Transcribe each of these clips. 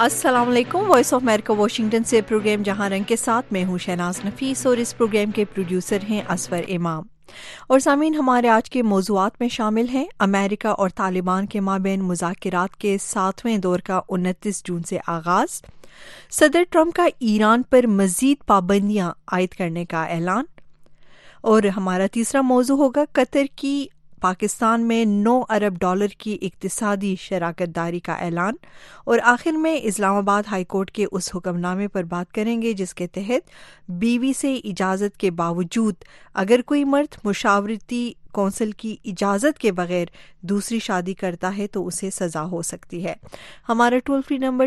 अस्सलाम वालेकुम। Voice of America Washington से प्रोग्राम जहां रंग के साथ मैं हूं शहनाज नफीस और इस प्रोग्राम के प्रोड्यूसर हैं असफर इमाम। और सामीन, हमारे आज के मौज़ूआत में शामिल हैं अमेरिका और तालिबान के माबैन मुज़ाकिरात के 7वें दौर का 29 जून से आगाज़, सदर ट्रंप का ईरान पर मज़ीद पाबंदियां आयद करने का ऐलान, और हमारा तीसरा मौजू होगा कतर की पाकिस्तान में $9 अरब की इक्तिसादी शराकतदारी का ऐलान, और आखिर में इस्लामाबाद हाई कोर्ट के उस हुक्मनामे पर बात करेंगे जिसके तहत बीवी से इजाज़त के बावजूद अगर कोई मर्द मुशावरती कौंसिल की इजाज़त के बगैर दूसरी शादी करता है तो उसे सज़ा हो सकती है। हमारा टोल फ्री नंबर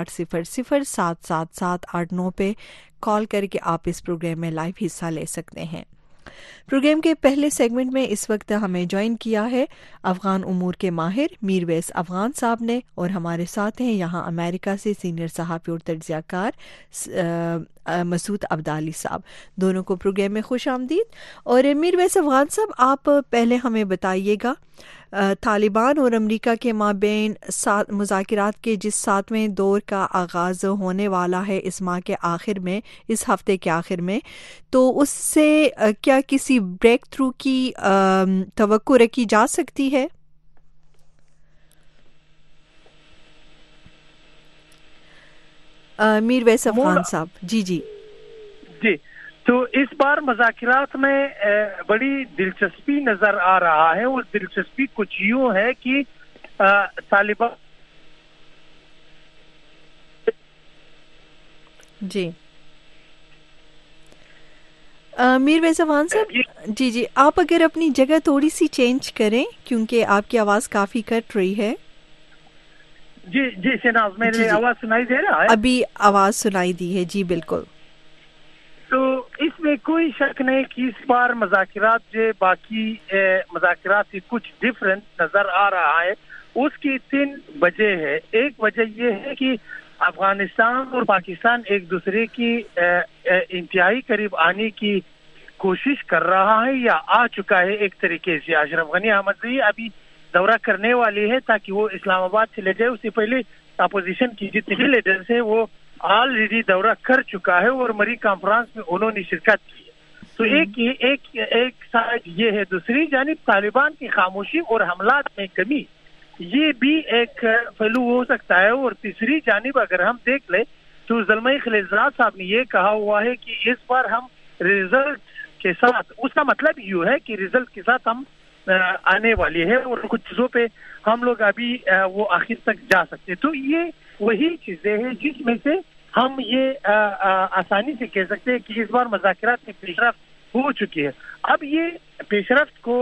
0800-777-89 पे कॉल करके आप इस प्रोग्राम में लाइव हिस्सा ले सकते हैं। प्रोग्राम के पहले सेगमेंट में इस वक्त हमें ज्वाइन किया है अफगान उमूर के माहिर मीरवैस अफगान साहब ने, और हमारे साथ हैं यहाँ अमेरिका से सीनियर सहाफ़ी और तज्ज़ियाकार मसूद अब्दाली साहब। दोनों को प्रोग्राम में खुश आमदीद। और मीरवैस अफगान साहब, आप पहले हमें बताइएगा तालिबान और अमेरिका के माबैन मुज़ाकिरात के जिस 7वें दौर का आगाज़ होने वाला है इस माह के आखिर में, इस हफ्ते के आखिर में, तो उससे क्या किसी ब्रेक थ्रू की तवक्को रखी जा सकती है? मीरवैस अफगान साहब। जी जी जी। तो इस बार मुज़ाकिरात में बड़ी दिलचस्पी नजर आ रहा है, और दिलचस्पी कुछ यूं है कि तालिबान जी मीरवैस अफगान साहब, जी जी, आप अगर अपनी जगह थोड़ी सी चेंज करें क्योंकि आपकी आवाज़ काफ़ी कट रही है। जी जी शहनाज, मेरी आवाज़ सुनाई दे रहा है? अभी आवाज़ सुनाई दी है जी, बिल्कुल। तो इसमें कोई शक नहीं कि इस बार मुज़ाकिरात जो बाकी मुज़ाकिरात से कुछ डिफरेंट नजर आ रहा है। उसकी 3 वजह है। एक वजह यह है कि अफगानिस्तान और पाकिस्तान एक दूसरे की इंतहाई करीब आने की कोशिश कर रहा है या आ चुका है एक तरीके से। अशरफ गनी अहमदज़ई अभी दौरा करने वाली है ताकि वो इस्लामाबाद चले जाए। उससे पहले अपोजिशन की जितने भी लीडर्स है वो ऑलरेडी दौरा कर चुका है और मरी कॉन्फ्रेंस में उन्होंने शिरकत की है। तो एक साइड ये है। दूसरी जानिब तालिबान की खामोशी और हमलात में कमी, ये भी एक पहलू हो सकता है। और तीसरी जानिब अगर हम देख ले तो ज़ल्मई खलीलज़ाद साहब ने ये कहा हुआ है कि इस बार हम रिजल्ट के साथ, उसका मतलब यूँ है कि रिजल्ट के साथ हम आने वाली है और कुछ चीज़ों पे हम लोग अभी वो आखिर तक जा सकते। तो ये वही चीजें हैं जिसमें से हम ये आसानी से कह सकते हैं कि इस बार मुज़ाकिरात में पेशरफ्त हो चुकी है। अब ये पेशरफ्त को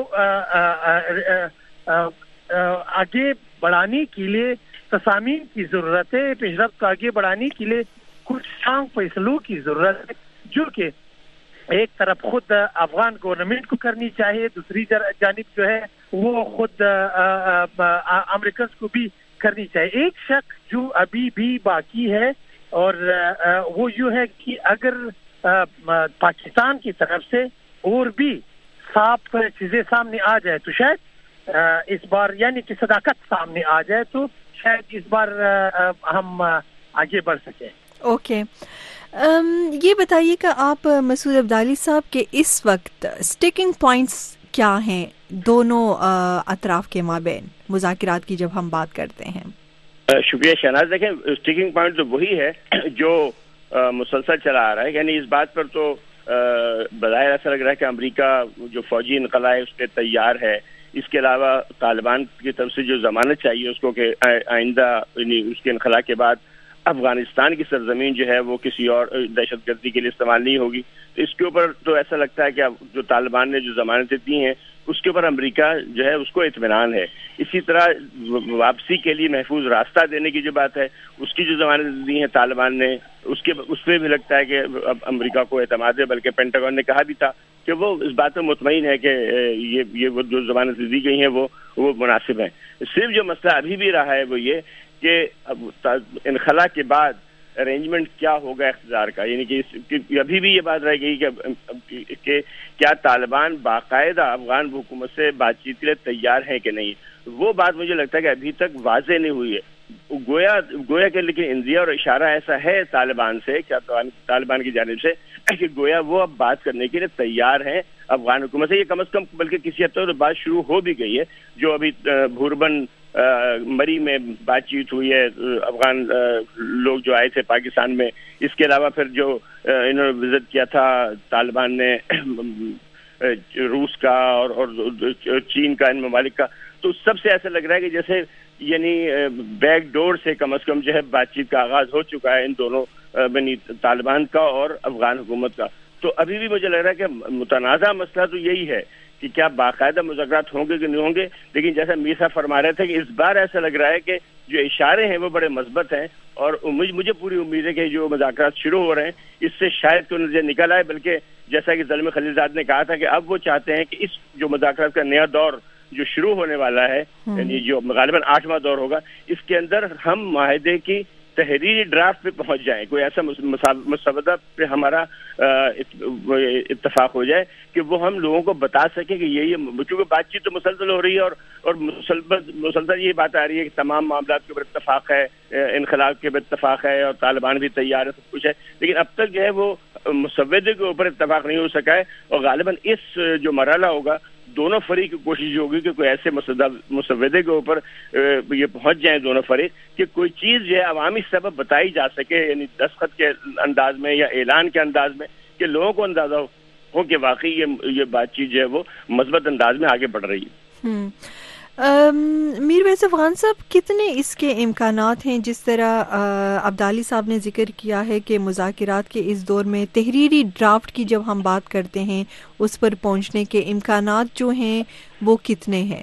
आगे बढ़ाने के लिए तसामीन की जरूरत है। पेशरफ्त को आगे बढ़ाने के लिए कुछ शांग फैसलों की जरूरत है, जो कि एक तरफ खुद अफगान गवर्नमेंट को करनी चाहिए, दूसरी जानिब जो है वो खुद अमेरिकन को भी करनी चाहिए। एक शक जो अभी भी बाकी है और वो यूँ है कि अगर पाकिस्तान की तरफ से और भी साफ चीजें सामने आ जाए तो शायद इस बार, यानी कि सदाकत सामने आ जाए तो शायद इस बार हम आगे बढ़ सकें। ओके। ये बताइएगा आप मसूद अब्दाली साहब के इस वक्त स्टिकिंग पॉइंट्स क्या हैं दोनों अतराफ के माबैन मुज़ाकिरात की जब हम बात करते हैं? शुक्रिया शहनाज। देखें, स्टिकिंग पॉइंट तो वही है जो मुसलसल चला आ रहा है। यानी इस बात पर तो बज़ाहिर ऐसा लग रहा है कि अमेरिका जो फौजी इनक़ला है उस पर तैयार है। इसके अलावा तालिबान की तरफ से जो जमानत चाहिए उसको कि आइंदा उसके इनक़ला के बाद अफगानिस्तान की सरजमीन जो है वो किसी और दहशतगर्दी के लिए इस्तेमाल नहीं होगी। तो इसके ऊपर तो ऐसा लगता है कि जो तालिबान ने जो जमानतें दी हैं उसके ऊपर अमेरिका जो है उसको इत्मीनान है। इसी तरह वापसी के लिए महफूज रास्ता देने की जो बात है उसकी जो जमानतें दी हैं तालिबान ने, उसमें भी लगता है कि अब अमेरिका को एतमाद है। बल्कि पेंटागन ने कहा भी था कि वो इस बात पर मुतमईन है कि ये वो जो जमानतें दी गई हैं वो मुनासिब हैं। सिर्फ जो मसला अभी भी रहा है वो ये कि इनखला के बाद अरेंजमेंट क्या होगा इख्तियार का। यानी कि अभी भी ये बात रह गई कि क्या तालिबान बाकायदा अफगान हुकूमत से बातचीत के लिए तैयार है कि नहीं। वो बात मुझे लगता है कि अभी तक वाज़ेह नहीं हुई है। گویا کہ لیکن اندیا اور اشارہ ایسا ہے طالبان سے، کیا طالبان کی جانب سے، کہ گویا وہ اب بات کرنے کے لیے تیار ہیں افغان حکومت سے. یہ کم از کم بلکہ کسی حد تک بات شروع ہو بھی گئی ہے. جو ابھی بھوربن مری میں بات چیت ہوئی ہے افغان لوگ جو آئے تھے پاکستان میں، اس کے علاوہ پھر جو انہوں نے وزٹ کیا تھا طالبان نے روس کا اور چین کا، ان ممالک کا، تو سب سے ایسا لگ رہا ہے کہ جیسے یعنی بیک ڈور سے کم از کم جو ہے بات چیت کا آغاز ہو چکا ہے ان دونوں یعنی طالبان کا اور افغان حکومت کا. تو ابھی بھی مجھے لگ رہا ہے کہ متنازع مسئلہ تو یہی ہے کہ کیا باقاعدہ مذاکرات ہوں گے کہ نہیں ہوں گے. لیکن جیسا میر صاحب فرما رہے تھے کہ اس بار ایسا لگ رہا ہے کہ جو اشارے ہیں وہ بڑے مثبت ہیں، اور مجھے پوری امید ہے کہ جو مذاکرات شروع ہو رہے ہیں اس سے شاید کوئی نتیجہ نکل آئے. بلکہ جیسا کہ زلمے خلیل زاد نے کہا تھا کہ اب وہ چاہتے ہیں کہ اس جو مذاکرات کا نیا دور جو شروع ہونے والا ہے، یعنی جو غالباً 8واں دور ہوگا، اس کے اندر ہم معاہدے کی تحریری ڈرافٹ پہ پہنچ جائیں، کوئی ایسا مسودہ پہ ہمارا اتفاق ہو جائے کہ وہ ہم لوگوں کو بتا سکیں کہ یہ چونکہ بات چیت تو مسلسل ہو رہی ہے اور مسلسل یہ بات آ رہی ہے کہ تمام معاملات کے اوپر اتفاق ہے، انخلا کے اوپر اتفاق ہے، اور طالبان بھی تیار ہے، سب کچھ ہے، لیکن اب تک جو ہے وہ مسودے کے اوپر اتفاق نہیں ہو سکا ہے. اور غالباً اس جو مرحلہ ہوگا دونوں فریق کی کوشش ہوگی کہ کوئی ایسے مسودے کے اوپر یہ پہنچ جائیں دونوں فریق کہ کوئی چیز جو ہے عوامی سبب بتائی جا سکے، یعنی دستخط کے انداز میں یا اعلان کے انداز میں، کہ لوگوں کو اندازہ ہو کہ واقعی یہ بات چیت جو ہے وہ مثبت انداز میں آگے بڑھ رہی ہے. میر ویسے افغان صاحب، کتنے اس کے امکانات ہیں؟ جس طرح عبدالی صاحب نے ذکر کیا ہے کہ مذاکرات کے اس دور میں تحریری ڈرافٹ کی جب ہم بات کرتے ہیں اس پر پہنچنے کے امکانات جو ہیں وہ کتنے ہیں؟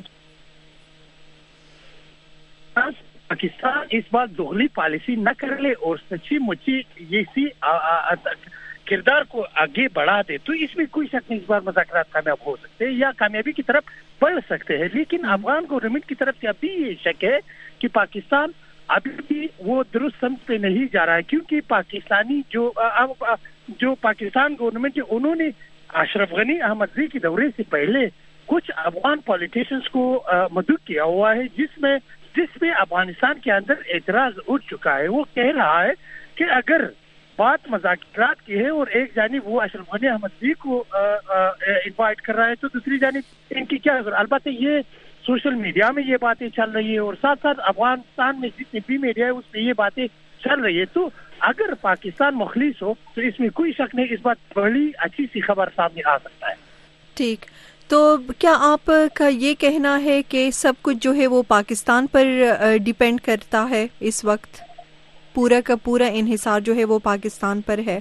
پاکستان اس بار دوغلی پالیسی نہ کر لے اور سچی مچی یہ کردار کو آگے بڑھا دے تو اس میں کوئی شک نہیں اس بار مذاکرات کامیاب ہو سکتے ہیں یا کامیابی کی طرف بڑھ سکتے ہیں. لیکن افغان گورنمنٹ کی طرف سے ابھی یہ شک ہے کہ پاکستان ابھی بھی وہ درست سمت پہ نہیں جا رہا ہے، کیونکہ پاکستانی جو پاکستان گورنمنٹ ہے انہوں نے اشرف غنی احمد زئی کے دورے سے پہلے کچھ افغان پولیٹیشنز کو مدعو کیا ہوا ہے جس میں افغانستان کے اندر اعتراض اٹھ چکا ہے. وہ کہہ رہا ہے کہ اگر بات مذاکرات کی ہے اور ایک جانب وہ اشرف غنی احمد زئی کو انوائٹ کر رہا ہے تو دوسری جانب ان کی کیا ہے. البتہ یہ سوشل میڈیا میں یہ باتیں چل رہی ہے اور ساتھ ساتھ افغانستان میں جتنی بھی میڈیا ہے اس میں یہ باتیں چل رہی ہے. تو اگر پاکستان مخلص ہو تو اس میں کوئی شک نہیں، اس بات بڑی اچھی سی خبر سامنے آ سکتا ہے. ٹھیک، تو کیا آپ کا یہ کہنا ہے کہ سب کچھ جو ہے وہ پاکستان پر ڈیپینڈ کرتا ہے؟ اس وقت پورا کا پورا انحصار جو ہے وہ پاکستان پر ہے؟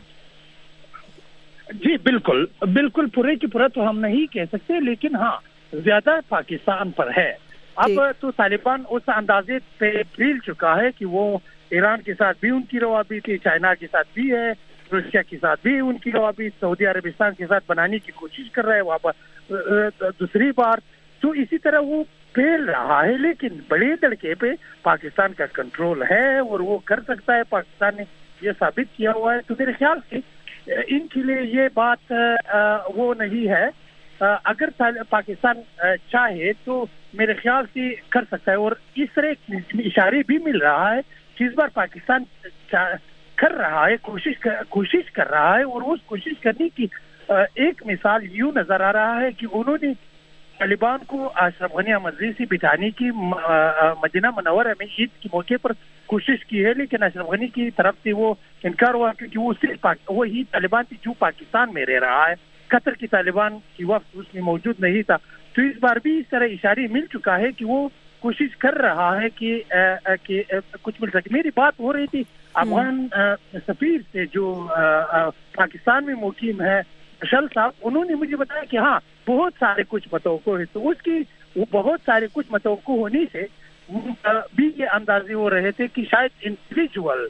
جی بالکل پورے کی پورا تو ہم نہیں کہہ سکتے، لیکن ہاں زیادہ پاکستان پر ہے. اب تو طالبان اس اندازے پہ پھیل چکا ہے کہ وہ ایران کے ساتھ بھی ان کی روابط ہے، چائنا کے ساتھ بھی ہے، روسیا کے ساتھ بھی ان کی روابط، سعودی عربستان کے ساتھ بنانے کی کوشش کر رہا ہے واپس دوسری بار. تو اسی طرح وہ پھیل رہا ہے، لیکن بڑے دڑکے پہ پاکستان کا کنٹرول ہے اور وہ کر سکتا ہے. پاکستان نے یہ ثابت کیا ہوا ہے. تو میرے خیال سے ان کے لیے یہ بات وہ نہیں ہے. اگر پاکستان چاہے تو میرے خیال سے کر سکتا ہے، اور اس طرح اشارے بھی مل رہا ہے کہ اس بار پاکستان کر رہا ہے، کوشش کر رہا ہے. اور اس کوشش کرنے کی ایک مثال یوں نظر آ رہا ہے کہ انہوں نے طالبان کو اشرف غنی احمد زئی سے بٹھانے کی مدینہ منورہ میں عید کے موقع پر کوشش کی ہے، لیکن اشرف غنی کی طرف سے وہ انکار ہوا کیونکہ وہ صرف وہی طالبان تھی جو پاکستان میں رہ رہا ہے. قطر کی طالبان کی وفد اس میں موجود نہیں تھا. تو اس بار بھی اس طرح اشارے مل چکا ہے کہ وہ کوشش کر رہا ہے کہ کچھ مل سکے. میری بات ہو رہی تھی افغان سفیر سے جو پاکستان میں مقیم ہے شل صاحب، انہوں نے مجھے بتایا کہ ہاں بہت سارے کچھ متوقع ہے. تو اس کی وہ بہت سارے کچھ متوقع ہونے سے بھی یہ اندازے ہو رہے تھے کہ شاید individual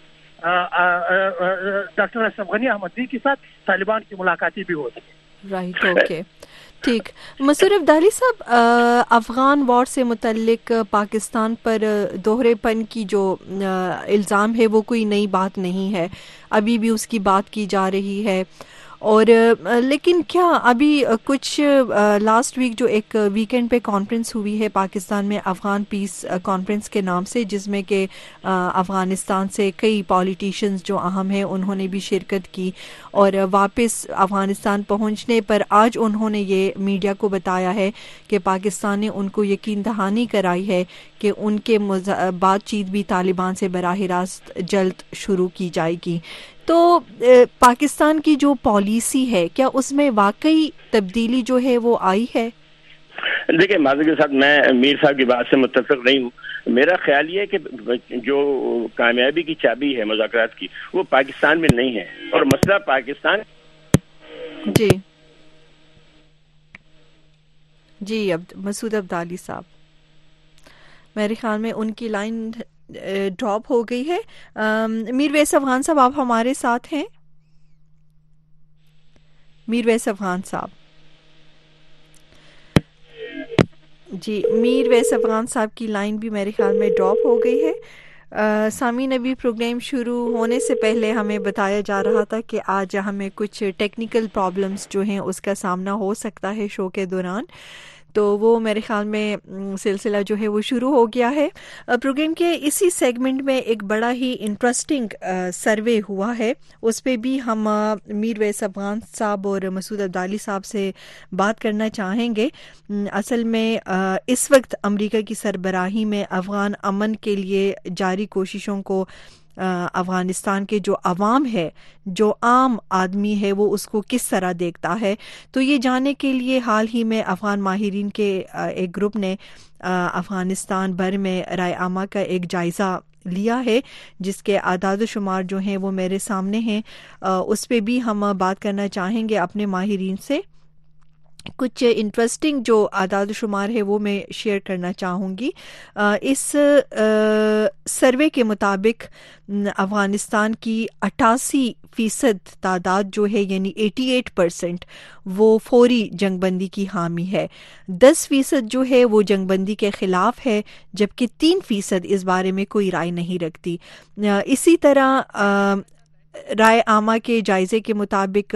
doctor Ashraf Ghani Ahmadzai کے ساتھ طالبان کی ملاقاتیں بھی ہو سکیں. رائٹ، اوکے، ٹھیک. مسرور عبدالی صاحب، افغان وار سے متعلق پاکستان پر دوہرے پن کی جو الزام ہے وہ کوئی نئی بات نہیں ہے، ابھی بھی اس کی بات کی جا رہی ہے. اور لیکن کیا ابھی کچھ لاسٹ ویک جو ایک ویکینڈ پہ کانفرنس ہوئی ہے پاکستان میں افغان پیس کانفرنس کے نام سے، جس میں کہ افغانستان سے کئی پالیٹیشنز جو اہم ہیں انہوں نے بھی شرکت کی، اور واپس افغانستان پہنچنے پر آج انہوں نے یہ میڈیا کو بتایا ہے کہ پاکستان نے ان کو یقین دہانی کرائی ہے کہ ان کے بات چیت بھی طالبان سے براہ راست جلد شروع کی جائے گی۔ تو پاکستان کی جو پالیسی ہے کیا اس میں واقعی تبدیلی جو ہے وہ آئی ہے؟ دیکھیں، معذرت کے ساتھ میں میر صاحب کی بات سے متفق نہیں ہوں۔ میرا خیال یہ ہے کہ جو کامیابی کی چابی ہے مذاکرات کی وہ پاکستان میں نہیں ہے، اور مسئلہ پاکستان جی مسعود عبدالی صاحب، میرے خیال میں ان کی لائن ڈراپ ہو گئی ہے۔ میر ویس افغان صاحب، آپ ہمارے ساتھ ہیں؟ میر ویس افغان صاحب، جی میر ویس افغان صاحب کی لائن بھی میرے خیال میں ڈراپ ہو گئی ہے۔ سامعین، ابھی پروگرام شروع ہونے سے پہلے ہمیں بتایا جا رہا تھا کہ آج ہمیں کچھ ٹیکنیکل پرابلمز جو ہیں اس کا سامنا ہو سکتا ہے شو کے دوران، تو وہ میرے خیال میں سلسلہ جو ہے وہ شروع ہو گیا ہے۔ پروگرام کے اسی سیگمنٹ میں ایک بڑا ہی انٹرسٹنگ سروے ہوا ہے، اس پہ بھی ہم میر ویس افغان صاحب اور مسعود عبدالی صاحب سے بات کرنا چاہیں گے۔ اصل میں اس وقت امریکہ کی سربراہی میں افغان امن کے لیے جاری کوششوں کو افغانستان کے جو عوام ہے، جو عام آدمی ہے، وہ اس کو کس طرح دیکھتا ہے، تو یہ جاننے کے لیے حال ہی میں افغان ماہرین کے ایک گروپ نے افغانستان بھر میں رائے عامہ کا ایک جائزہ لیا ہے، جس کے اعداد و شمار جو ہیں وہ میرے سامنے ہیں۔ اس پہ بھی ہم بات کرنا چاہیں گے اپنے ماہرین سے۔ کچھ انٹرسٹنگ جو اعداد و شمار ہے وہ میں شیئر کرنا چاہوں گی۔ اس سروے کے مطابق افغانستان کی 88% تعداد جو ہے، یعنی 88%، وہ فوری جنگ بندی کی حامی ہے، 10% جو ہے وہ جنگ بندی کے خلاف ہے، جبکہ 3% اس بارے میں کوئی رائے نہیں رکھتی۔ اسی طرح رائے عامہ کے جائزے کے مطابق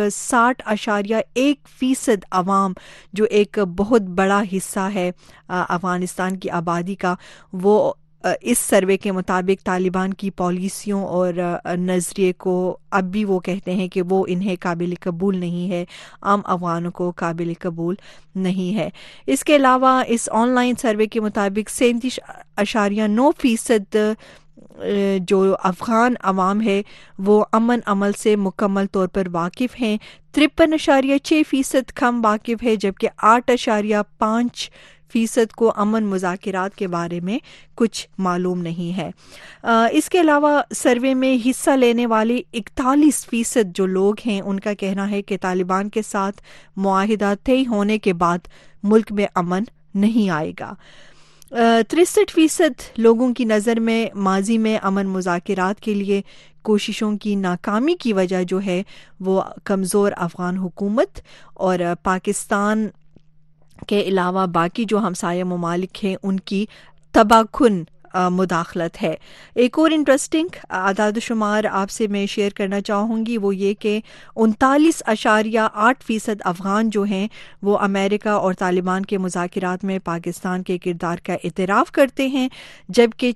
60.1% عوام، جو ایک بہت بڑا حصہ ہے افغانستان کی آبادی کا، وہ اس سروے کے مطابق طالبان کی پالیسیوں اور نظریے کو اب بھی وہ کہتے ہیں کہ وہ انہیں قابل قبول نہیں ہے، عام افغانوں کو قابل قبول نہیں ہے۔ اس کے علاوہ اس آن لائن سروے کے مطابق 37.9% جو افغان عوام ہے وہ امن عمل سے مکمل طور پر واقف ہیں، 53.6% کم واقف ہے، جبکہ 8.5% کو امن مذاکرات کے بارے میں کچھ معلوم نہیں ہے۔ اس کے علاوہ سروے میں حصہ لینے والے 41% جو لوگ ہیں ان کا کہنا ہے کہ طالبان کے ساتھ معاہدہ طے ہونے کے بعد ملک میں امن نہیں آئے گا۔ 63% لوگوں کی نظر میں ماضی میں امن مذاکرات کے لیے کوششوں کی ناکامی کی وجہ جو ہے وہ کمزور افغان حکومت اور پاکستان کے علاوہ باقی جو ہمسایہ ممالک ہیں ان کی تباہ کن مداخلت ہے۔ ایک اور انٹرسٹنگ اعداد و شمار آپ سے میں شیئر کرنا چاہوں گی، وہ یہ کہ 39.8% افغان جو ہیں وہ امریکہ اور طالبان کے مذاکرات میں پاکستان کے کردار کا اعتراف کرتے ہیں، جبکہ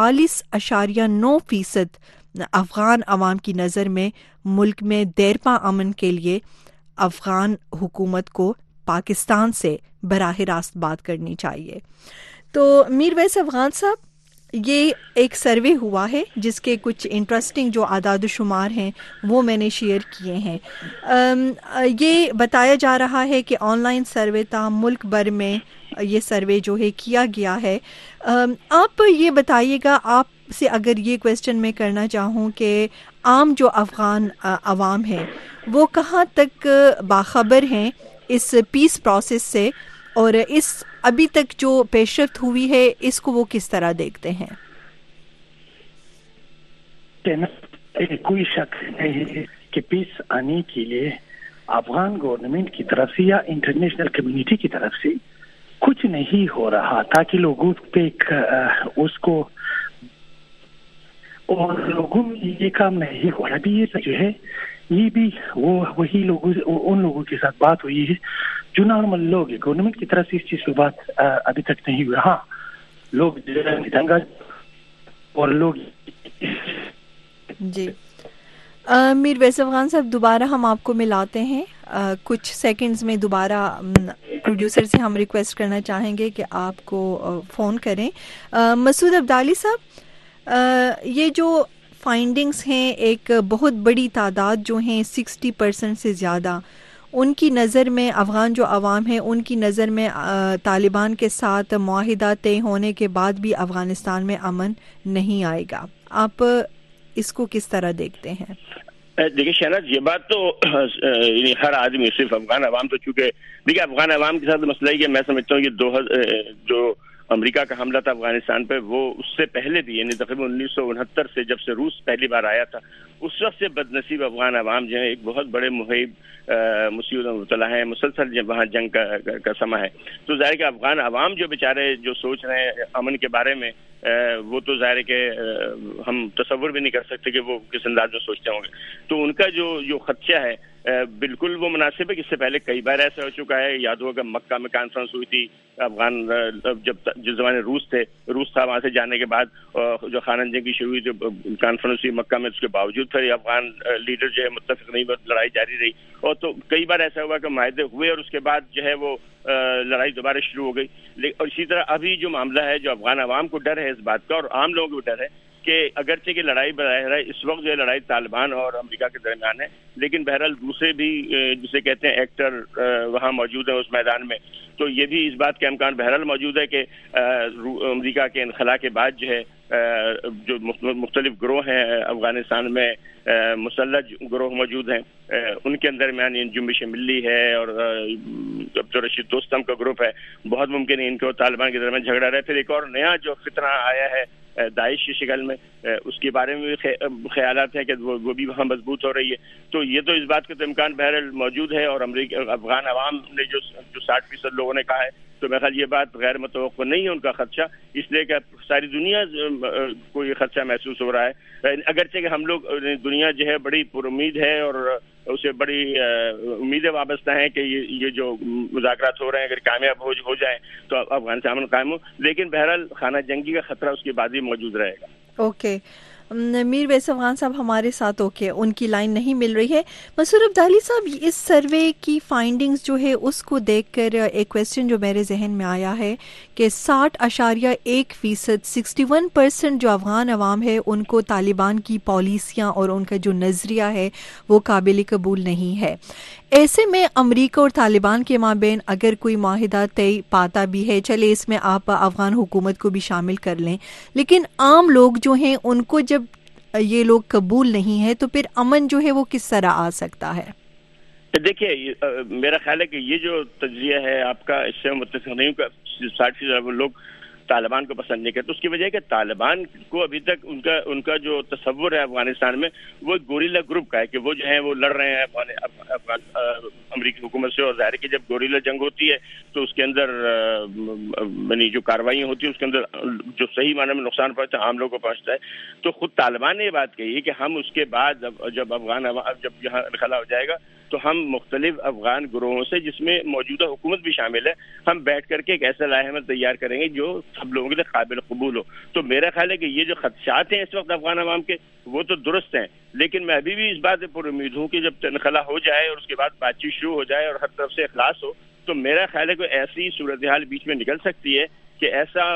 44.9% افغان عوام کی نظر میں ملک میں دیرپا امن کے لیے افغان حکومت کو پاکستان سے براہ راست بات کرنی چاہیے۔ تو میر ویس افغان صاحب، یہ ایک سروے ہوا ہے جس کے کچھ انٹرسٹنگ جو اعداد و شمار ہیں وہ میں نے شیئر کیے ہیں۔ یہ بتایا جا رہا ہے کہ آن لائن سروے تاہم ملک بھر میں یہ سروے جو ہے کیا گیا ہے۔ آپ یہ بتائیے گا، آپ سے اگر یہ کویسچن میں کرنا چاہوں کہ عام جو افغان عوام ہیں وہ کہاں تک باخبر ہیں اس پیس پروسیس سے، اور اس ابھی تک جو پیش رفت ہوئی ہے اس کو وہ کس طرح دیکھتے ہیں؟ کوئی شک نہیں ہے کہ پیس آنے کے لیے افغان گورنمنٹ کی طرف سے یا انٹرنیشنل کمیونٹی کی طرف سے کچھ نہیں ہو رہا تاکہ لوگوں پہ اس کو، اور لوگوں میں یہ کام نہیں ہو رہا۔ ابھی یہ جو ہے ये भी वही लोगों उन लोगों के साथ बात हुई है जो नॉर्मल लोग हैं. गवर्नमेंट की तरफ से इस चीज की बात अभी तक नहीं हुई. हाँ, लोग दंगा और लोग जी. मीर वैस अफगान साहब, दोबारा हम आपको मिलाते हैं कुछ सेकंड्स में. दोबारा प्रोड्यूसर से हम रिक्वेस्ट करना चाहेंगे कि आपको फ़ोन करें. मसूद अब्दाली साहब, ये जो फाइंडिंग्स हैं, एक बहुत बड़ी तादाद जो हैं 60% से ज़्यादा, उनकी नज़र में अफ़गान जो अवाम है उनकी नज़र में तालिबान के साथ मुआहिदा तय होने के बाद भी अफ़गानिस्तान में अमन नहीं आएगा. आप इसको किस तरह देखते हैं? देखिए शहनाज, ये बात तो हर आदमी, सिर्फ अफगान अवाम तो, चूंकि देखिए अफगान अवाम के साथ मसला ही है. मैं समझता हूँ कि जो अमेरिका का हमला था अफगानिस्तान पे, वो उससे पहले भी, यानी तकरीबन 1969 से, जब से रूस पहली बार आया था, उस वक्त से बदनसीब अफगान अवाम जो है एक बहुत बड़े मुहिब मुसीबत में मुब्तला है. मुसलसल वहाँ जंग का समा है. तो ज़ाहिर है कि अफगान अवाम जो बेचारे जो सोच रहे हैं अमन के बारे में, वो तो ज़ाहिर है कि हम तसव्वुर भी नहीं कर सकते कि वो किस अंदाज में सोचते होंगे. तो उनका जो खदशा है बिल्कुल वो मुनासिब है. इससे पहले कई बार ऐसा हो चुका है. याद होगा मक्का में कॉन्फ्रेंस हुई थी अफगान, जब जिस ज़माने रूस था, वहाँ से जाने के बाद जो खानन जंग की शुरू हुई, जो कॉन्फ्रेंस हुई मक्का में, उसके बावजूद फिर अफगान लीडर जो है मुत्तफिक नहीं, लड़ाई जारी रही. और तो कई बार ऐसा हुआ कि माहदे हुए और उसके बाद जो है वो लड़ाई दोबारा शुरू हो गई. और इसी तरह अभी जो मामला है, जो अफगान अवाम को डर है इस बात का और आम लोगों को डर है कि अगरचे की लड़ाई बरह है इस वक्त जो है लड़ाई तालिबान और अमेरिका के दरमियान है, लेकिन बहरहाल दूसरे भी जिसे कहते हैं एक्टर वहाँ मौजूद है उस मैदान में. तो ये भी इस बात के इम्कान बहरहाल मौजूद है कि अमेरिका के इनखला के बाद जो है जो मुख्तलिफ ग्रोह हैं अफगानिस्तान में, मुसल्लह ग्रोह मौजूद हैं, उनके अंदर में जुम्बिश मिल्ली है और जो रशीद दोस्तम का ग्रुप है, बहुत मुमकिन है इनको तालिबान के दरमियान झगड़ा रहे. फिर एक और नया जो फितना आया है दाइश की शक्ल में, उसके बारे में भी ख्यालात हैं कि वो भी वहाँ मजबूत हो रही है. तो ये तो इस बात का तो इम्कान बहरहाल मौजूद है. और अफगान अवाम ने जो 60% लोगों ने कहा है, तो मेरे ख्याल ये बात गैर मुतवक्को नहीं है उनका खदशा, इसलिए कि सारी दुनिया को ये खदशा महसूस हो रहा है. अगरचे कि हम लोग, दुनिया जो है बड़ी पुरुम्मीद है और उसे बड़ी उम्मीदें वाबस्ता हैं कि ये जो मुज़ाकरात हो रहे हैं अगर कामयाब हो जाएं तो अफगानिस्तान में कायम हो, लेकिन बहरहाल खाना जंगी का खतरा उसके बाद भी मौजूद रहेगा. ओके. मीर वैस अफगान साहब हमारे साथ उनकी लाइन नहीं मिल रही है. मसूद अब्दाली साहब, इस सर्वे की फाइंडिंग्स जो है उसको देखकर एक क्वेश्चन जो मेरे जहन में आया है कि 60.1% 61% जो अफगान अवाम है उनको तालिबान की पॉलिसियाँ और उनका जो नज़रिया है वो काबिल कबूल नहीं है. ऐसे में अमरीका और तालिबान के माबैन अगर कोई माहिदा तय पाता भी है, चले इसमें आप अफगान हुकूमत को भी शामिल कर लें, लेकिन आम लोग जो हैं उनको जब ये लोग कबूल नहीं है तो फिर अमन जो है वो किस तरह आ सकता है? देखिए, मेरा ख्याल है कि ये जो तज्जिया है आपका, इससे मुत्तफिक नहीं हूं 60% लोग तालिबान को पसंद नहीं करते. उसकी वजह है कि तालिबान को अभी तक उनका जो तस्वुर है अफगानिस्तान में वो एक गोरिल्ला ग्रुप का है कि वो जो है वो लड़ रहे हैं अमेरिकी हुकूमत से. और ज़ाहिर है कि जब गोरिल्ला जंग होती है तो उसके अंदर यानी जो कार्रवाइयाँ होती है उसके अंदर जो सही माने में नुकसान पहुंचता है आम लोगों को पहुंचता है. तो खुद तालिबान ने ये बात कही है कि हम उसके बाद जब यहाँ इनखला हो जाएगा तो हम मुख्तलिफ अफगान ग्रोहों से, जिसमें मौजूदा हुकूमत भी शामिल है, हम बैठ करके एक ऐसा लाहेमत तैयार करेंगे जो सब लोगों के लिए काबिल कबूल हो. तो मेरा ख्याल है कि ये जो खदशात हैं इस वक्त अफगान अवाम के, वो तो दुरुस्त हैं, लेकिन मैं अभी भी इस बात से पुर उम्मीद हूँ कि जब इनखला हो जाए और उसके बाद बातचीत शुरू हो जाए और हर तरफ से इखलास हो, तो मेरा ख्याल है कि ऐसी सूरत हाल बीच में निकल सकती है कि ऐसा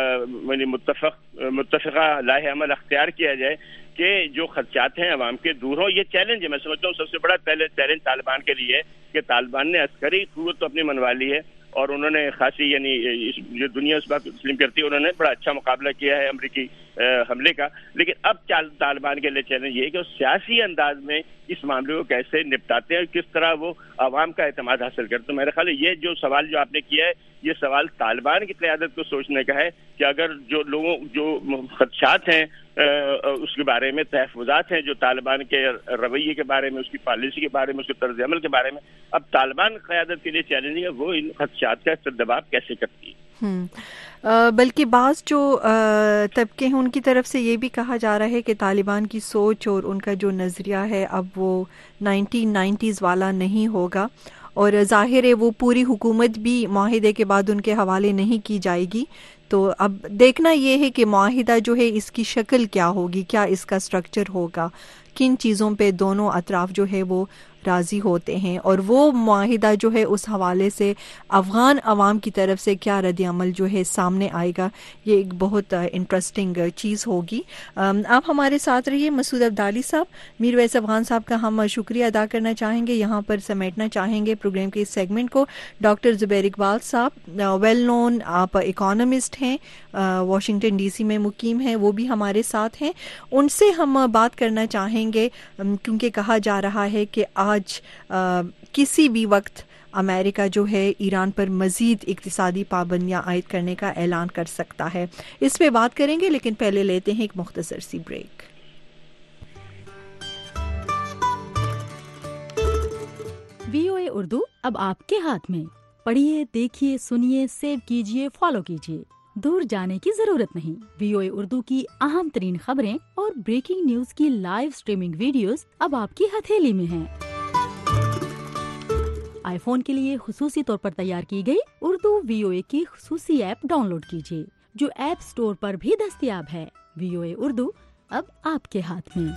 मुत्तफ़िक़ा लाहे अमल अख्तियार किया जाए कि जो खदशात हैं अवाम के दूर हो. ये चैलेंज है, मैं समझता हूँ सबसे बड़ा पहले चैलेंज तालिबान के लिए है कि तालिबान ने अस्करी क़ुव्वत तो अपनी मनवा ली है और उन्होंने खासी, यानी जो दुनिया इस बात तस्लीम करती है, उन्होंने बड़ा अच्छा मुकाबला किया है अमरीकी हमले का. लेकिन अब तालिबान के लिए चैलेंज ये है कि वो सियासी अंदाज में इस मामले को कैसे निपटाते हैं और किस तरह वो अवाम का एतमाद हासिल करते हैं. तो मेरा ख्याल है ये जो सवाल जो आपने किया है, ये सवाल तालिबान की क़यादत को सोचने का है कि अगर जो खदशात हैं उसके बारे में, तहफ़्फ़ुज़ात हैं जो तालिबान के रवैये के बारे में, उसकी पॉलिसी के बारे में, उसके तर्ज़ अमल के बारे में, अब तालिबान क़यादत के लिए चैलेंजिंग है वो इन खदशात का दबाव कैसे करती है. بلکہ بعض جو طبقے ہیں ان کی طرف سے یہ بھی کہا جا رہا ہے کہ طالبان کی سوچ اور ان کا جو نظریہ ہے اب وہ 1990s والا نہیں ہوگا، اور ظاہر ہے وہ پوری حکومت بھی معاہدے کے بعد ان کے حوالے نہیں کی جائے گی. تو اب دیکھنا یہ ہے کہ معاہدہ جو ہے اس کی شکل کیا ہوگی، کیا اس کا سٹرکچر ہوگا، کن چیزوں پہ دونوں اطراف جو ہے وہ راضی ہوتے ہیں، اور وہ معاہدہ جو ہے اس حوالے سے افغان عوام کی طرف سے کیا رد عمل جو ہے سامنے آئے گا. یہ ایک بہت انٹرسٹنگ چیز ہوگی. آپ ہمارے ساتھ رہیے. مسعود عبدالی صاحب، میر ویس افغان صاحب کا ہم شکریہ ادا کرنا چاہیں گے. یہاں پر سمیٹنا چاہیں گے پروگرام کے اس سیگمنٹ کو. ڈاکٹر زبیر اقبال صاحب ویل نون آپ اکانومسٹ ہیں، واشنگٹن ڈی سی میں مقیم ہیں، وہ بھی ہمارے ساتھ ہیں. ان سے ہم بات کرنا چاہیں گے کیونکہ کہا جا رہا ہے کہ آج کسی بھی وقت امریکہ جو ہے ایران پر مزید اقتصادی پابندیاں عائد کرنے کا اعلان کر سکتا ہے. اس پہ بات کریں گے لیکن پہلے لیتے ہیں ایک مختصر سی بریک. VOA اردو اب آپ کے ہاتھ میں. پڑھیے، دیکھیے، سنیے، سیو کیجیے، فالو کیجیے. دور جانے کی ضرورت نہیں. VOA اردو کی اہم ترین خبریں اور بریکنگ نیوز کی لائیو سٹریمنگ ویڈیوز اب آپ کی ہتھیلی میں ہیں. آئی فون کے لیے خصوصی طور پر تیار کی گئی اردو VOA کی خصوصی ایپ ڈاؤن لوڈ کیجیے جو ایپ سٹور پر بھی دستیاب ہے. VOA اردو اب آپ کے ہاتھ میں.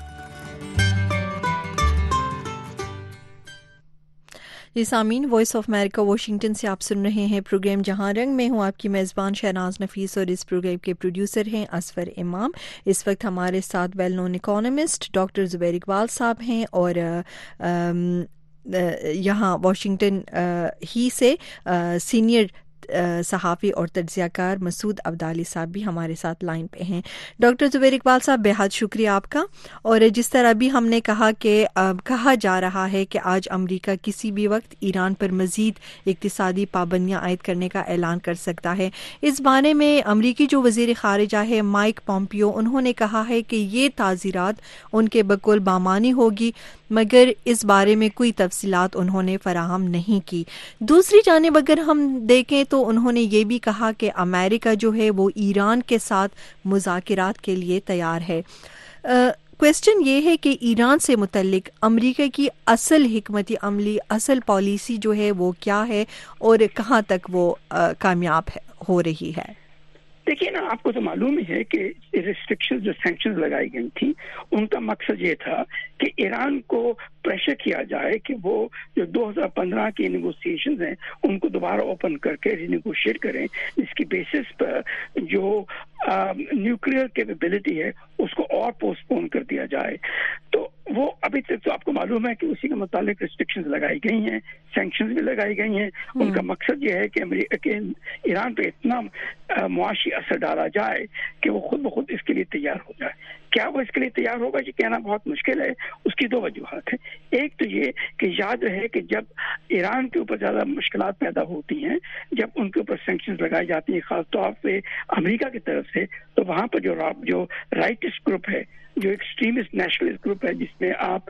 جی سامعین، وائس آف امریکہ واشنگٹن سے آپ سن رہے ہیں پروگرام جہاں رنگ. میں ہوں آپ کی میزبان شہناز نفیس اور اس پروگرام کے پروڈیوسر ہیں اسفر امام. اس وقت ہمارے ساتھ well known economist doctor Zubair Iqbal صاحب ہیں، اور یہاں واشنگٹن ہی سے سینئر صحافی اور تجزیہ کار مسعود عبدالی صاحب بھی ہمارے ساتھ لائن پہ ہیں. ڈاکٹر زبیر اقبال صاحب، بے حد شکریہ آپ کا. اور جس طرح بھی ہم نے کہا کہ کہا جا رہا ہے کہ آج امریکہ کسی بھی وقت ایران پر مزید اقتصادی پابندیاں عائد کرنے کا اعلان کر سکتا ہے. اس بارے میں امریکی جو وزیر خارجہ ہے مائک پومپیو، انہوں نے کہا ہے کہ یہ تعزیرات ان کے بقول بامانی ہوگی، مگر اس بارے میں کوئی تفصیلات انہوں نے فراہم نہیں کی. دوسری جانب اگر ہم دیکھیں تو انہوں نے یہ بھی کہا کہ امریکہ جو ہے وہ ایران کے ساتھ مذاکرات کے لیے تیار ہے. کویسچن یہ ہے کہ ایران سے متعلق امریکہ کی اصل حکمت عملی، اصل پالیسی جو ہے وہ کیا ہے اور کہاں تک وہ کامیاب ہو رہی ہے؟ دیکھیے نا، آپ کو تو معلوم ہی ہے کہ ریسٹرکشن جو سینکشنز لگائی گئی تھیں ان کا مقصد یہ تھا کہ ایران کو پریشر کیا جائے کہ وہ جو 2015 کی نیگوسیشنز ہیں ان کو دوبارہ اوپن کر کے رینیگوشیٹ کریں، جس کی بیسس پر جو نیوکلیئر کیپیبلٹی ہے اس کو اور پوسٹ پون کر دیا جائے. تو وہ ابھی تک تو آپ کو معلوم ہے کہ اسی کے متعلق ریسٹرکشنز لگائی گئی ہیں، سینکشنز بھی لگائی گئی ہیں. ان کا مقصد یہ ہے کہ ایران پہ اتنا معاشی اثر ڈالا جائے کہ وہ خود بخود اس کے لیے تیار ہو جائے. کیا وہ اس کے لیے تیار ہوگا یہ کہنا بہت مشکل ہے. اس کی دو وجوہات ہیں. ایک تو یہ کہ یاد رہے کہ جب ایران کے اوپر زیادہ مشکلات پیدا ہوتی ہیں، جب ان کے اوپر سینکشنز لگائی جاتی ہیں خاص طور پہ امریکہ کی طرف سے، تو وہاں پر جو رائٹسٹ گروپ ہے، جو ایکسٹریمسٹ نیشنلسٹ گروپ ہے، جس میں آپ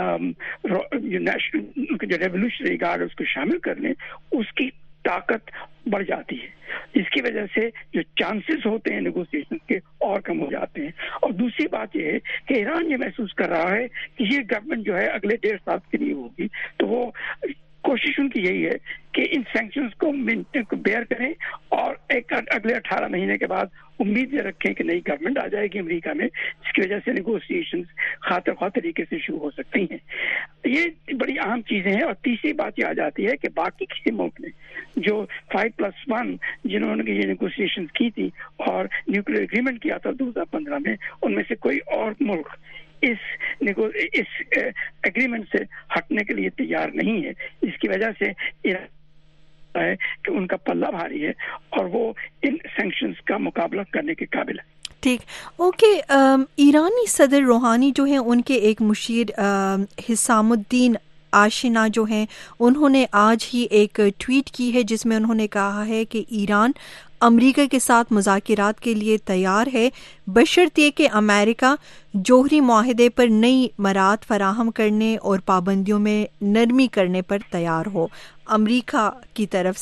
جو ریولوشنری گارڈ اس کو شامل کر لیں، اس کی طاقت بڑھ جاتی ہے، جس کی وجہ سے جو چانسز ہوتے ہیں نیگوسیشن کے اور کم ہو جاتے ہیں. اور دوسری بات یہ ہے کہ ایران یہ محسوس کر رہا ہے کہ یہ گورنمنٹ جو ہے اگلے 1.5 سال کے لیے ہوگی، تو وہ کوشش ان کی یہی ہے کہ ان سینکشنز کو بیئر کریں اور اگلے 18 مہینے کے بعد امید یہ رکھیں کہ نئی گورنمنٹ آ جائے گی امریکہ میں، جس کی وجہ سے نیگوسیشنز خاطر خواہ طریقے سے شروع ہو سکتی ہیں. یہ بڑی اہم چیزیں ہیں. اور تیسری بات یہ آ جاتی ہے کہ باقی کسی ملک نے جو 5+1 جنہوں نے یہ نیگوسیشنز کی تھی اور نیوکلیئر ایگریمنٹ کیا تھا 2015 میں، ان میں سے کوئی اور ملک اس ایگریمنٹ سے ہٹنے کے لیے تیار نہیں ہے، جس کی وجہ سے ہے کہ ان کا پلہ بھاری ہے اور وہ ان سینکشنز کا مقابلہ کرنے کے قابل ہے. ٹھیک، اوکے. ایرانی صدر روحانی جو ہیں ان کے ایک مشیر حسام الدین آشنا جو ہیں، انہوں نے آج ہی ایک ٹویٹ کی ہے جس میں انہوں نے کہا ہے کہ ایران امریکہ کے ساتھ مذاکرات کے لیے تیار ہے، بشرط یہ کہ امریکہ جوہری معاہدے پر نئی مراعات فراہم کرنے اور پابندیوں میں نرمی کرنے پر تیار ہو. امریکہ کی طرف سے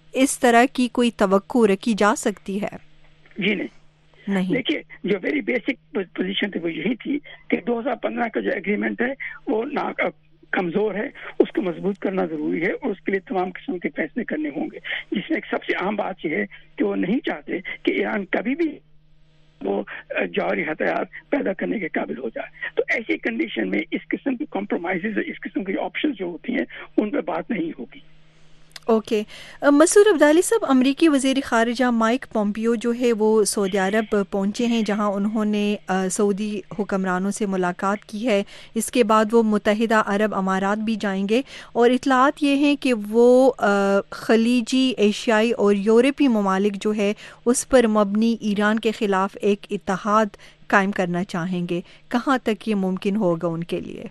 اس طرح کی کوئی توقع رکھی جا سکتی ہے؟ جی نہیں، دیکھیے جو ویری بیسک پوزیشن تھی وہ یہی تھی کہ 2015 کا جو ایگریمنٹ ہے وہ کمزور ہے، اس کو مضبوط کرنا ضروری ہے، اور اس کے لیے تمام قسم کے فیصلے کرنے ہوں گے، جس میں ایک سب سے اہم بات یہ ہے کہ وہ نہیں چاہتے کہ ایران کبھی بھی وہ جوہری ہتھیار پیدا کرنے کے قابل ہو جائے. تو ایسی کنڈیشن میں اس قسم کی کمپرومائزز، اس قسم کی آپشنز جو ہوتی ہیں ان پہ بات نہیں ہوگی. اوکے مسعود عبدالی صاحب، امریکی وزیر خارجہ مائک پومپیو جو ہے وہ سعودی عرب پہنچے ہیں، جہاں انہوں نے سعودی حکمرانوں سے ملاقات کی ہے. اس کے بعد وہ متحدہ عرب امارات بھی جائیں گے، اور اطلاعات یہ ہیں کہ وہ خلیجی، ایشیائی اور یورپی ممالک جو ہے اس پر مبنی ایران کے خلاف ایک اتحاد قائم کرنا چاہیں گے. کہاں تک یہ ممکن ہوگا ان کے لیے؟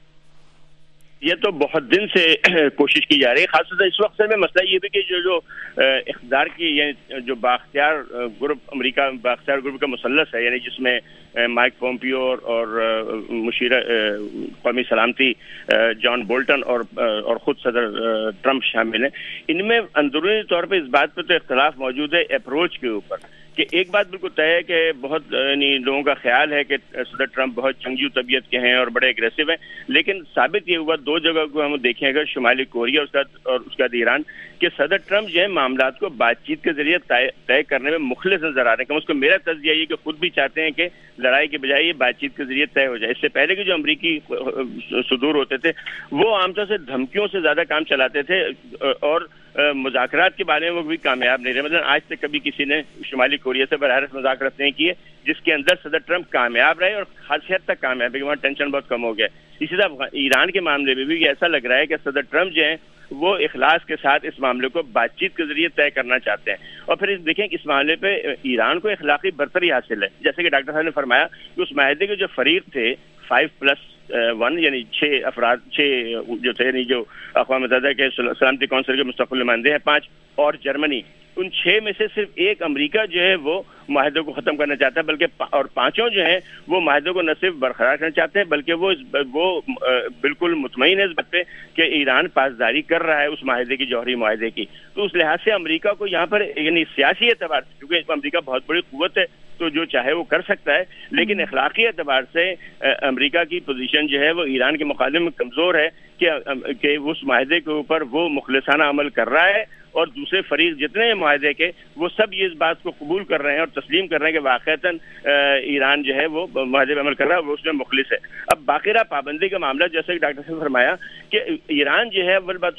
یہ تو بہت دن سے کوشش کی جا رہی ہے، خاص طور سے اس وقت میں مسئلہ یہ بھی کہ جو اقتدار کی یعنی جو بااختیار گروپ، امریکہ بااختیار گروپ کا مثلث ہے، یعنی جس میں مائک پومپیو اور مشیر قومی سلامتی جان بولٹن اور خود صدر ٹرمپ شامل ہیں. ان میں اندرونی طور پہ اس بات پہ تو اختلاف موجود ہے اپروچ کے اوپر، کہ ایک بات بالکل طے ہے کہ بہت یعنی لوگوں کا خیال ہے کہ صدر ٹرمپ بہت جنگجو طبیعت کے ہیں اور بڑے اگریسو ہیں، لیکن ثابت یہ ہوا دو جگہ کو ہم دیکھیں اگر شمالی کوریا اور اس کے بعد ایران، کہ صدر ٹرمپ جو ہے معاملات کو بات چیت کے ذریعے طے کرنے میں مخلص نظر آ رہے ہیں. کم از کم میرا تجزیہ یہ کہ خود بھی چاہتے ہیں کہ لڑائی کے بجائے یہ بات چیت کے ذریعے طے ہو جائے. اس سے پہلے کے جو امریکی صدور ہوتے تھے وہ عام طور سے دھمکیوں سے زیادہ کام چلاتے تھے اور مذاکرات کے بارے میں وہ بھی کامیاب نہیں رہے. مثلا آج تک کبھی کسی نے شمالی کوریا سے براہ راست مذاکرات نہیں کیے جس کے اندر صدر ٹرمپ کامیاب رہے، اور خاصی حد تک کامیاب ہے کہ وہاں ٹینشن بہت کم ہو گیا. اسی طرح ایران کے معاملے میں بھی ایسا لگ رہا ہے کہ صدر ٹرمپ جو ہیں وہ اخلاص کے ساتھ اس معاملے کو بات چیت کے ذریعے طے کرنا چاہتے ہیں. اور پھر دیکھیں کہ اس معاملے پہ ایران کو اخلاقی برتری حاصل ہے، جیسے کہ ڈاکٹر صاحب نے فرمایا کہ اس معاہدے کے جو فریق تھے 5+1 یعنی 6 افراد، 6 جو تھے، یعنی جو اقوام متحدہ کے سلامتی کونسل کے مستقل نمائندے ہیں 5 اور جرمنی، ان 6 میں سے صرف ایک امریکہ جو ہے وہ معاہدے کو ختم کرنا چاہتا ہے، بلکہ اور 5 جو ہیں وہ معاہدے کو نہ صرف برقرار کرنا چاہتے ہیں بلکہ وہ بالکل مطمئن ہے اس بات پہ کہ ایران پاسداری کر رہا ہے اس معاہدے کی، جوہری معاہدے کی. تو اس لحاظ سے امریکہ کو یہاں پر یعنی سیاسی اعتبار سے، کیونکہ امریکہ بہت بڑی قوت ہے تو جو چاہے وہ کر سکتا ہے، لیکن اخلاقی اعتبار سے امریکہ کی پوزیشن جو ہے وہ ایران کے مقابلے میں کمزور ہے کہ اس معاہدے کے اوپر وہ مخلصانہ عمل کر رہا ہے، اور دوسرے فریق جتنے ہیں معاہدے کے وہ سب یہ اس بات کو قبول کر رہے ہیں اور تسلیم کر رہے ہیں کہ واقعتاً ایران جو ہے وہ معاہدے پہ عمل کر رہا ہے، وہ اس میں مخلص ہے. اب باقی رہا پابندی کا معاملہ، جیسے کہ ڈاکٹر صاحب نے فرمایا کہ ایران جو ہے اول بات تو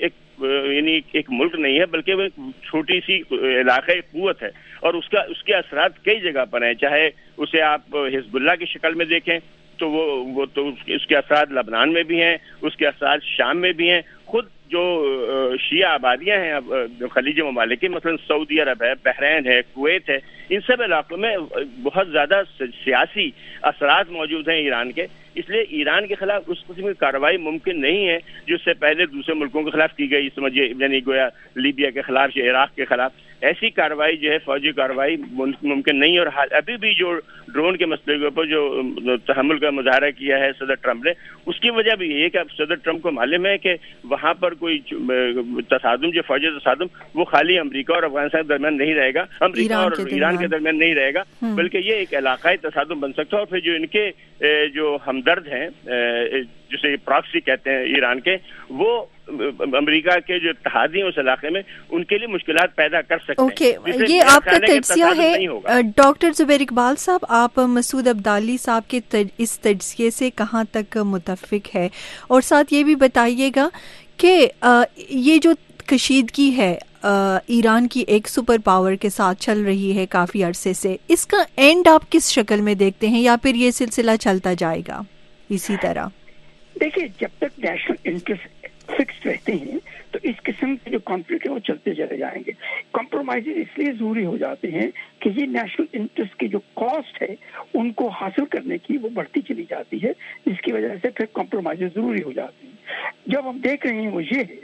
یعنی ایک ملک نہیں ہے بلکہ وہ ایک چھوٹی سی علاقائی قوت ہے، اور اس کے اثرات کئی جگہ پر ہیں. چاہے اسے آپ حزب اللہ کی شکل میں دیکھیں تو وہ تو اس کے اثرات لبنان میں بھی ہیں، اس کے اثرات شام میں بھی ہیں. خود جو شیعہ آبادیاں ہیں خلیجی ممالک کی، مثلا سعودی عرب ہے، بحرین ہے، کویت ہے، ان سب علاقوں میں بہت زیادہ سیاسی اثرات موجود ہیں ایران کے. اس لیے ایران کے خلاف اس قسم کی کارروائی ممکن نہیں ہے جو اس سے پہلے دوسرے ملکوں کے خلاف کی گئی، سمجھیے یعنی گویا لیبیا کے خلاف یا عراق کے خلاف. ایسی کارروائی جو ہے فوجی کارروائی ممکن نہیں. اور ابھی بھی جو ڈرون کے مسئلے کے اوپر جو تحمل کا مظاہرہ کیا ہے صدر ٹرمپ نے، اس کی وجہ بھی یہ ہے کہ اب صدر ٹرمپ کو معلوم ہے کہ وہاں پر کوئی تصادم، جو فوجی تصادم، وہ خالی امریکہ اور افغانستان کے درمیان نہیں رہے گا، امریکہ اور ایران کے درمیان نہیں رہے گا، بلکہ یہ ایک علاقائی تصادم بن سکتا ہے. اور پھر جو ان کے جو ہمدرد ہیں جسے پراکسی کہتے ہیں ایران کے، وہ امریکہ کے جو اتحادی ہیں اس علاقے میں ان کے لیے مشکلات پیدا کر سکتے ہیں. یہ آپ کا تجزیہ ہے ڈاکٹر زبیر اقبال صاحب. آپ مسعود عبدالی صاحب کے اس تجزیے سے کہاں تک متفق ہے؟ اور ساتھ یہ بھی بتائیے گا کہ یہ جو کشیدگی ہے ایران کی ایک سپر پاور کے ساتھ چل رہی ہے کافی عرصے سے، اس کا اینڈ آپ کس شکل میں دیکھتے ہیں، یا پھر یہ سلسلہ چلتا جائے گا اسی طرح؟ دیکھیے، جب تک نیشنل انٹرسٹ فکس رہتے ہیں تو اس قسم کے جو کانفلکٹ ہے وہ چلتے چلے جائیں گے. کمپرومائز اس لیے ضروری ہو جاتے ہیں کہ یہ نیشنل انٹرسٹ کی جو کاسٹ ہے ان کو حاصل کرنے کی وہ بڑھتی چلی جاتی ہے، جس کی وجہ سے پھر کمپرومائز ضروری ہو جاتی ہیں. جب ہم دیکھ رہے ہیں وہ یہ ہے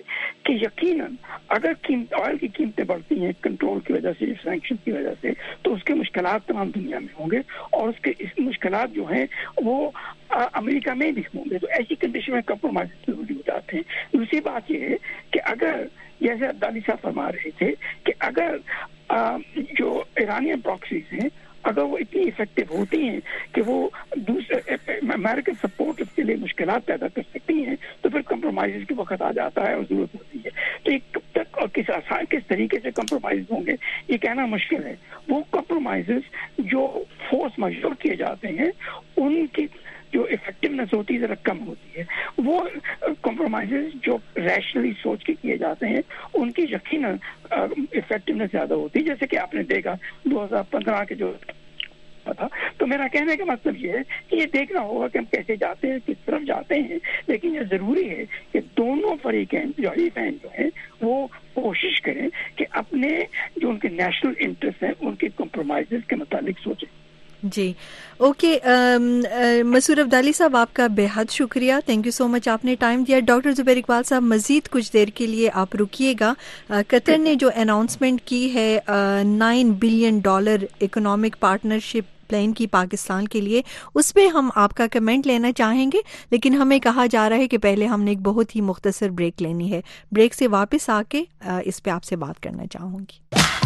کہ یقیناً اگر آئل کی قیمتیں بڑھتی ہیں کنٹرول کی وجہ سے, سینکشن کی وجہ سے, تو اس کے مشکلات تمام دنیا میں ہوں گے, اور اس مشکلات جو ہیں وہ امریکہ میں بھی ہوں گے. تو ایسی کنڈیشن میں کمپرومائز ضروری ہو جاتے ہیں. دوسری بات یہ ہے کہ اگر جیسے عبدالی صاحب فرما رہے تھے کہ اگر جو ایرانین پراکسیز ہیں اگر وہ اتنی افیکٹو ہوتی ہیں کہ وہ دوسرے امریکن سپورٹ کے لیے مشکلات پیدا کر سکتی ہیں, تو پھر کمپرومائز کے وقت آ جاتا ہے اور ضرورت ہوتی ہے. تو یہ کب تک اور کس طریقے سے کمپرومائز ہوں گے یہ کہنا مشکل ہے. وہ کمپرومائز جو فورس میجور کیے جاتے ہیں ان کی جو افیکٹونیس ہوتی ہے ذرا کم ہوتی ہے. وہ کمپرومائز جو ریشنلی سوچ کے کیے جاتے ہیں ان کی یقیناً افیکٹونیس زیادہ ہوتی ہے. جیسے کہ آپ نے دیکھا 2015 کے جو تھا. تو میرا کہنے کا مطلب یہ ہے کہ یہ دیکھنا ہوگا کہ ہم کیسے جاتے ہیں, کس طرف جاتے ہیں, لیکن یہ ضروری ہے کہ دونوں فریقین جو حریفین جو ہیں وہ کوشش کریں کہ اپنے جو ان کے نیشنل انٹرسٹ ہیں ان کے کمپرومائز کے متعلق سوچیں. جی اوکے. مسرور عبدالی صاحب آپ کا بے حد شکریہ, تھینک یو سو مچ, آپ نے ٹائم دیا. ڈاکٹر زبیر اقبال صاحب مزید کچھ دیر کے لیے آپ رکیے گا. قطر نے جو اناؤنسمنٹ کی ہے $9 بلین اکنامک پارٹنرشپ پلان کی پاکستان کے لیے, اس پہ ہم آپ کا کمنٹ لینا چاہیں گے, لیکن ہمیں کہا جا رہا ہے کہ پہلے ہم نے ایک بہت ہی مختصر بریک لینی ہے. بریک سے واپس آ کے اس پہ آپ سے بات کرنا چاہوں گی.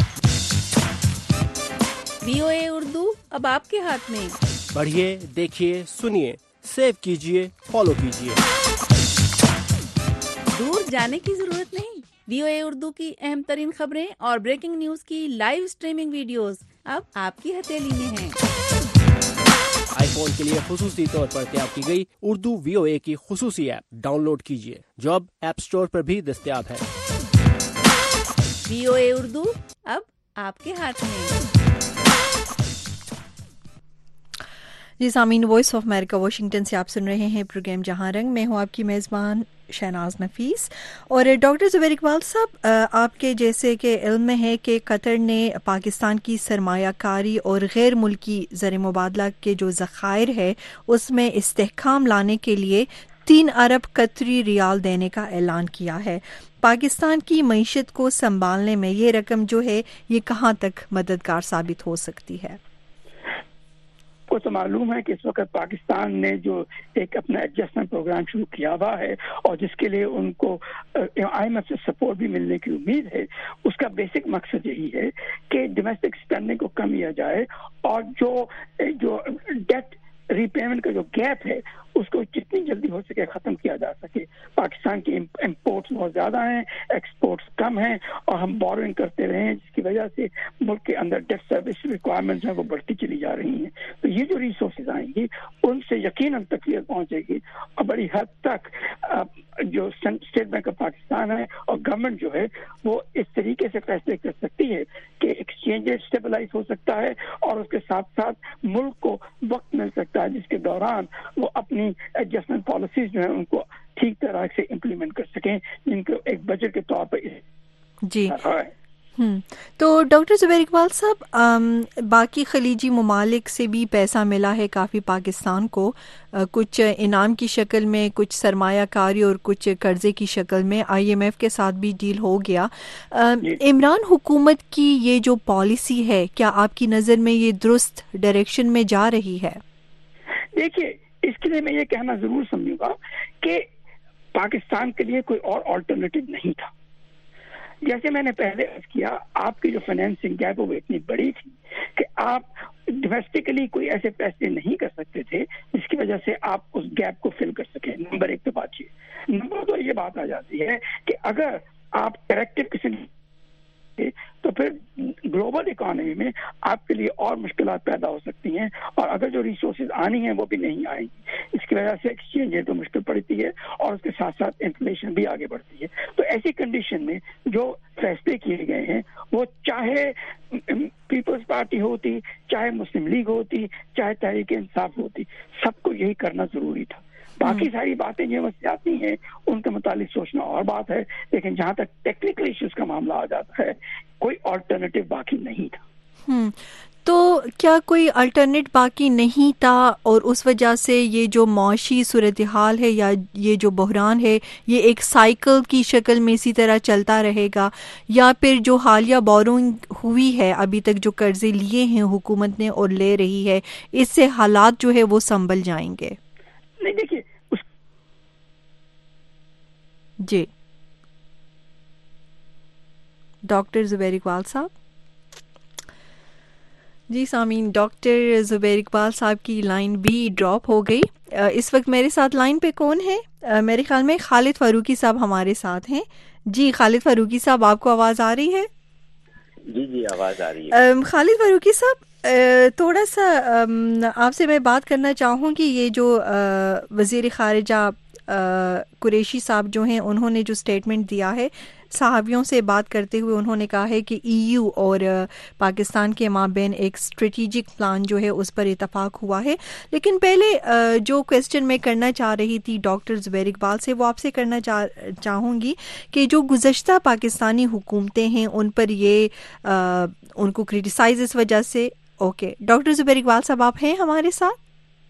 VOA اردو اب آپ کے ہاتھ میں. پڑھیے, دیکھیے, سنیے, سیو کیجیے, فالو کیجیے. دور جانے کی ضرورت نہیں. VOA اردو کی اہم ترین خبریں اور بریکنگ نیوز کی لائیو سٹریمنگ ویڈیوز اب آپ کی ہتھیلی میں ہیں. آئی فون کے لیے خصوصی طور پر تیار کی گئی اردو VOA کی خصوصی ایپ ڈاؤن لوڈ کیجیے, جو اب ایپ سٹور پر بھی دستیاب ہے. VOA اردو اب آپ کے ہاتھ میں. جی سامعین, وائس آف امریکہ واشنگٹن سے آپ سن رہے ہیں پروگرام جہاں رنگ. میں ہوں آپ کی میزبان شہناز نفیس. اور ڈاکٹر زبیر اقبال صاحب, آپ کے جیسے کہ علم میں ہے کہ قطر نے پاکستان کی سرمایہ کاری اور غیر ملکی زر مبادلہ کے جو ذخائر ہے اس میں استحکام لانے کے لیے 3 ارب قطری ریال دینے کا اعلان کیا ہے. پاکستان کی معیشت کو سنبھالنے میں یہ رقم جو ہے یہ کہاں تک مددگار ثابت ہو سکتی ہے؟ کو تو معلوم ہے کہ اس وقت پاکستان نے جو ایک اپنا ایڈجسٹمنٹ پروگرام شروع کیا ہوا ہے اور جس کے لیے ان کو IMF سے سپورٹ بھی ملنے کی امید ہے, اس کا بیسک مقصد یہی ہے کہ ڈومیسٹک اسپینڈنگ کو کم کیا جائے اور جو ڈیٹ ری پیمنٹ کا جو گیپ ہے اس کو جتنی جلدی ہو سکے ختم کیا جا سکے. پاکستان کی امپورٹس بہت زیادہ ہیں, ایکسپورٹس کم ہیں, اور ہم بورنگ کرتے رہے ہیں جس کی وجہ سے ملک کے اندر ڈیٹ سروس ریکوائرمنٹس ہیں وہ بڑھتی چلی جا رہی ہیں. تو یہ جو ریسورسز آئیں گی ان سے یقیناً تقویت پہنچے گی, اور بڑی حد تک جو اسٹیٹ بینک آف پاکستان ہے اور گورنمنٹ جو ہے وہ اس طریقے سے فیصلے کر سکتی ہے کہ ایکسچینج ریٹ اسٹیبلائز ہو سکتا ہے, اور اس کے ساتھ ساتھ ملک کو وقت مل سکتا ہے جس کے دوران وہ اپنی ایڈجسٹمنٹ پالیسیز جو ہیں ان کو ٹھیک طرح سے امپلیمنٹ کر سکیں, جن کو ایک بجٹ کے طور پر جی. تو ڈاکٹر زبیر اقبال صاحب, باقی خلیجی ممالک سے بھی پیسہ ملا ہے کافی پاکستان کو, کچھ انعام کی شکل میں, کچھ سرمایہ کاری اور کچھ قرضے کی شکل میں. IMF کے ساتھ بھی ڈیل ہو گیا. عمران حکومت کی یہ جو پالیسی ہے کیا آپ کی نظر میں یہ درست ڈائریکشن میں جا رہی ہے؟ دیکھیے, اس کے لیے میں یہ کہنا ضرور سمجھوں گا کہ پاکستان کے لیے کوئی اور آلٹرنیٹو نہیں تھا. جیسے میں نے پہلے عرض کیا, آپ کی جو فائنینسنگ گیپ وہ اتنی بڑی تھی کہ آپ ڈومیسٹکلی کوئی ایسے پیسے نہیں کر سکتے تھے جس کی وجہ سے آپ اس گیپ کو فل کر سکیں. نمبر 1 تو بات یہ. نمبر 2 یہ بات آ جاتی ہے کہ اگر آپ کریکٹو کسی تو پھر گلوبل اکانومی میں آپ کے لیے اور مشکلات پیدا ہو سکتی ہیں, اور اگر جو ریسورسز آنی ہیں وہ بھی نہیں آئیں گی. اس کی وجہ سے ایکسچینج ریٹ تو مشکل پڑتی ہے اور اس کے ساتھ ساتھ انفلیشن بھی آگے بڑھتی ہے. تو ایسی کنڈیشن میں جو فیصلے کیے گئے ہیں وہ چاہے پیپلز پارٹی ہوتی, چاہے مسلم لیگ ہوتی, چاہے تحریک انصاف ہوتی, سب کو یہی کرنا ضروری تھا. باقی ساری باتیں جو وسیعتی ہیں ان کے متعلق سوچنا اور بات ہے, لیکن جہاں تک ٹیکنیکل ایشوز کا معاملہ آ جاتا ہے کوئی آلٹرنیٹو باقی نہیں تھا. تو کیا کوئی الٹرنیٹ باقی نہیں تھا اور اس وجہ سے یہ جو معاشی صورتحال ہے یا یہ جو بحران ہے یہ ایک سائیکل کی شکل میں اسی طرح چلتا رہے گا، یا پھر جو حالیہ بورنگ ہوئی ہے ابھی تک جو قرضے لیے ہیں حکومت نے اور لے رہی ہے، اس سے حالات جو ہے وہ سنبھل جائیں گے؟ نہیں دیکھیے جی ڈاکٹر زبیر اقبال صاحب. جی سامعین، ڈاکٹر زبیر اقبال صاحب کی لائن بھی ڈراپ ہو گئی. اس وقت میرے ساتھ لائن پہ کون ہے؟ میرے خیال میں خالد فاروقی صاحب ہمارے ساتھ ہیں. جی خالد فاروقی صاحب، آپ کو آواز آ رہی ہے؟ جی آواز آ رہی ہے. خالد فاروقی صاحب، تھوڑا سا آپ سے میں بات کرنا چاہوں کہ یہ جو وزیر خارجہ قریشی صاحب جو ہیں، انہوں نے جو سٹیٹمنٹ دیا ہے صحافیوں سے بات کرتے ہوئے، انہوں نے کہا ہے کہ ای یو اور پاکستان کے مابین ایک اسٹریٹجک پلان جو ہے اس پر اتفاق ہوا ہے. لیکن پہلے جو کویسچن میں کرنا چاہ رہی تھی ڈاکٹر زبیر اقبال سے، وہ آپ سے کرنا چاہوں گی کہ جو گزشتہ پاکستانی حکومتیں ہیں ان پر یہ ان کو کرٹیسائز اس وجہ سے. اوکے ڈاکٹر زبیر اقبال صاحب، آپ ہیں ہمارے ساتھ؟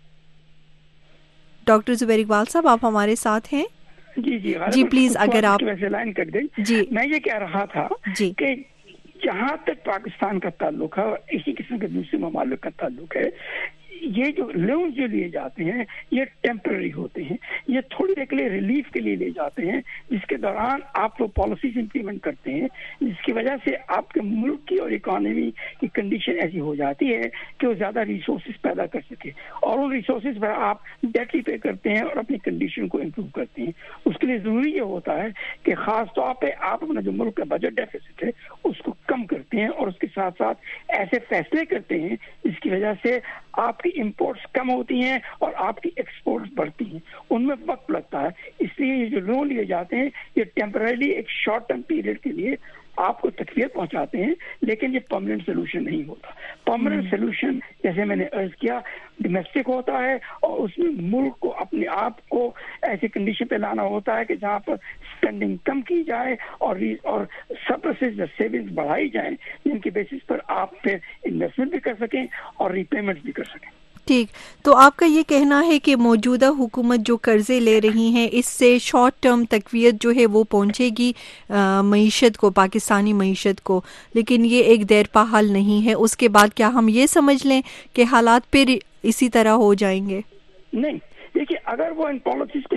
ڈاکٹر زبیر اقبال صاحب، آپ ہمارے ساتھ ہیں؟ جی پلیز اگر آپ لائن کٹ گئی. جی میں یہ کہہ رہا تھا جی کہ جہاں تک پاکستان کا تعلق ہے اور اسی قسم کے دوسرے ممالک کا تعلق ہے، یہ جو لون جو لیے جاتے ہیں یہ ٹیمپرری ہوتے ہیں، یہ تھوڑی دیر کے لیے ریلیف کے لیے لے جاتے ہیں، جس کے دوران آپ وہ پالیسیز امپلیمنٹ کرتے ہیں جس کی وجہ سے آپ کے ملک کی اور اکانومی کی کنڈیشن ایسی ہو جاتی ہے کہ وہ زیادہ ریسورسز پیدا کر سکے، اور ان ریسورسز پر آپ ڈیٹ ریپے کرتے ہیں اور اپنی کنڈیشن کو امپروو کرتے ہیں. اس کے لیے ضروری یہ ہوتا ہے کہ خاص طور پہ آپ اپنا جو ملک کا بجٹ ڈیفیسٹ ہے اس کو کم کرتے ہیں، اور اس کے ساتھ ساتھ ایسے فیصلے کرتے ہیں جس کی وجہ سے آپ کی امپورٹس کم ہوتی ہیں اور آپ کی ایکسپورٹس بڑھتی ہیں. ان میں وقت لگتا ہے، اس لیے یہ جو لون لیے جاتے ہیں یہ ٹیمپرریلی ایک شارٹ ٹرم پیریڈ کے لیے آپ کو تکلیف پہنچاتے ہیں، لیکن یہ پرماننٹ سولوشن نہیں ہوتا. پرماننٹ سولوشن جیسے میں نے عرض کیا ڈومیسٹک ہوتا ہے، اور اس میں ملک کو اپنے آپ کو ایسی کنڈیشن پہ لانا ہوتا ہے کہ جہاں پر اسپینڈنگ کم کی جائے اور سرپلسز یا سیونگز بڑھائی جائیں، جن کی بیسس پر آپ پھر انویسٹمنٹ بھی کر سکیں اور ریپیمنٹ بھی کر سکیں. ٹھیک، تو آپ کا یہ کہنا ہے کہ موجودہ حکومت جو قرضے لے رہی ہیں اس سے شارٹ ٹرم تقویت جو ہے وہ پہنچے گی معیشت کو، پاکستانی معیشت کو، لیکن یہ ایک دیرپا حل نہیں ہے. اس کے بعد کیا ہم یہ سمجھ لیں کہ حالات پھر اسی طرح ہو جائیں گے؟ نہیں دیکھیے، اگر وہ ان پالیسیز کو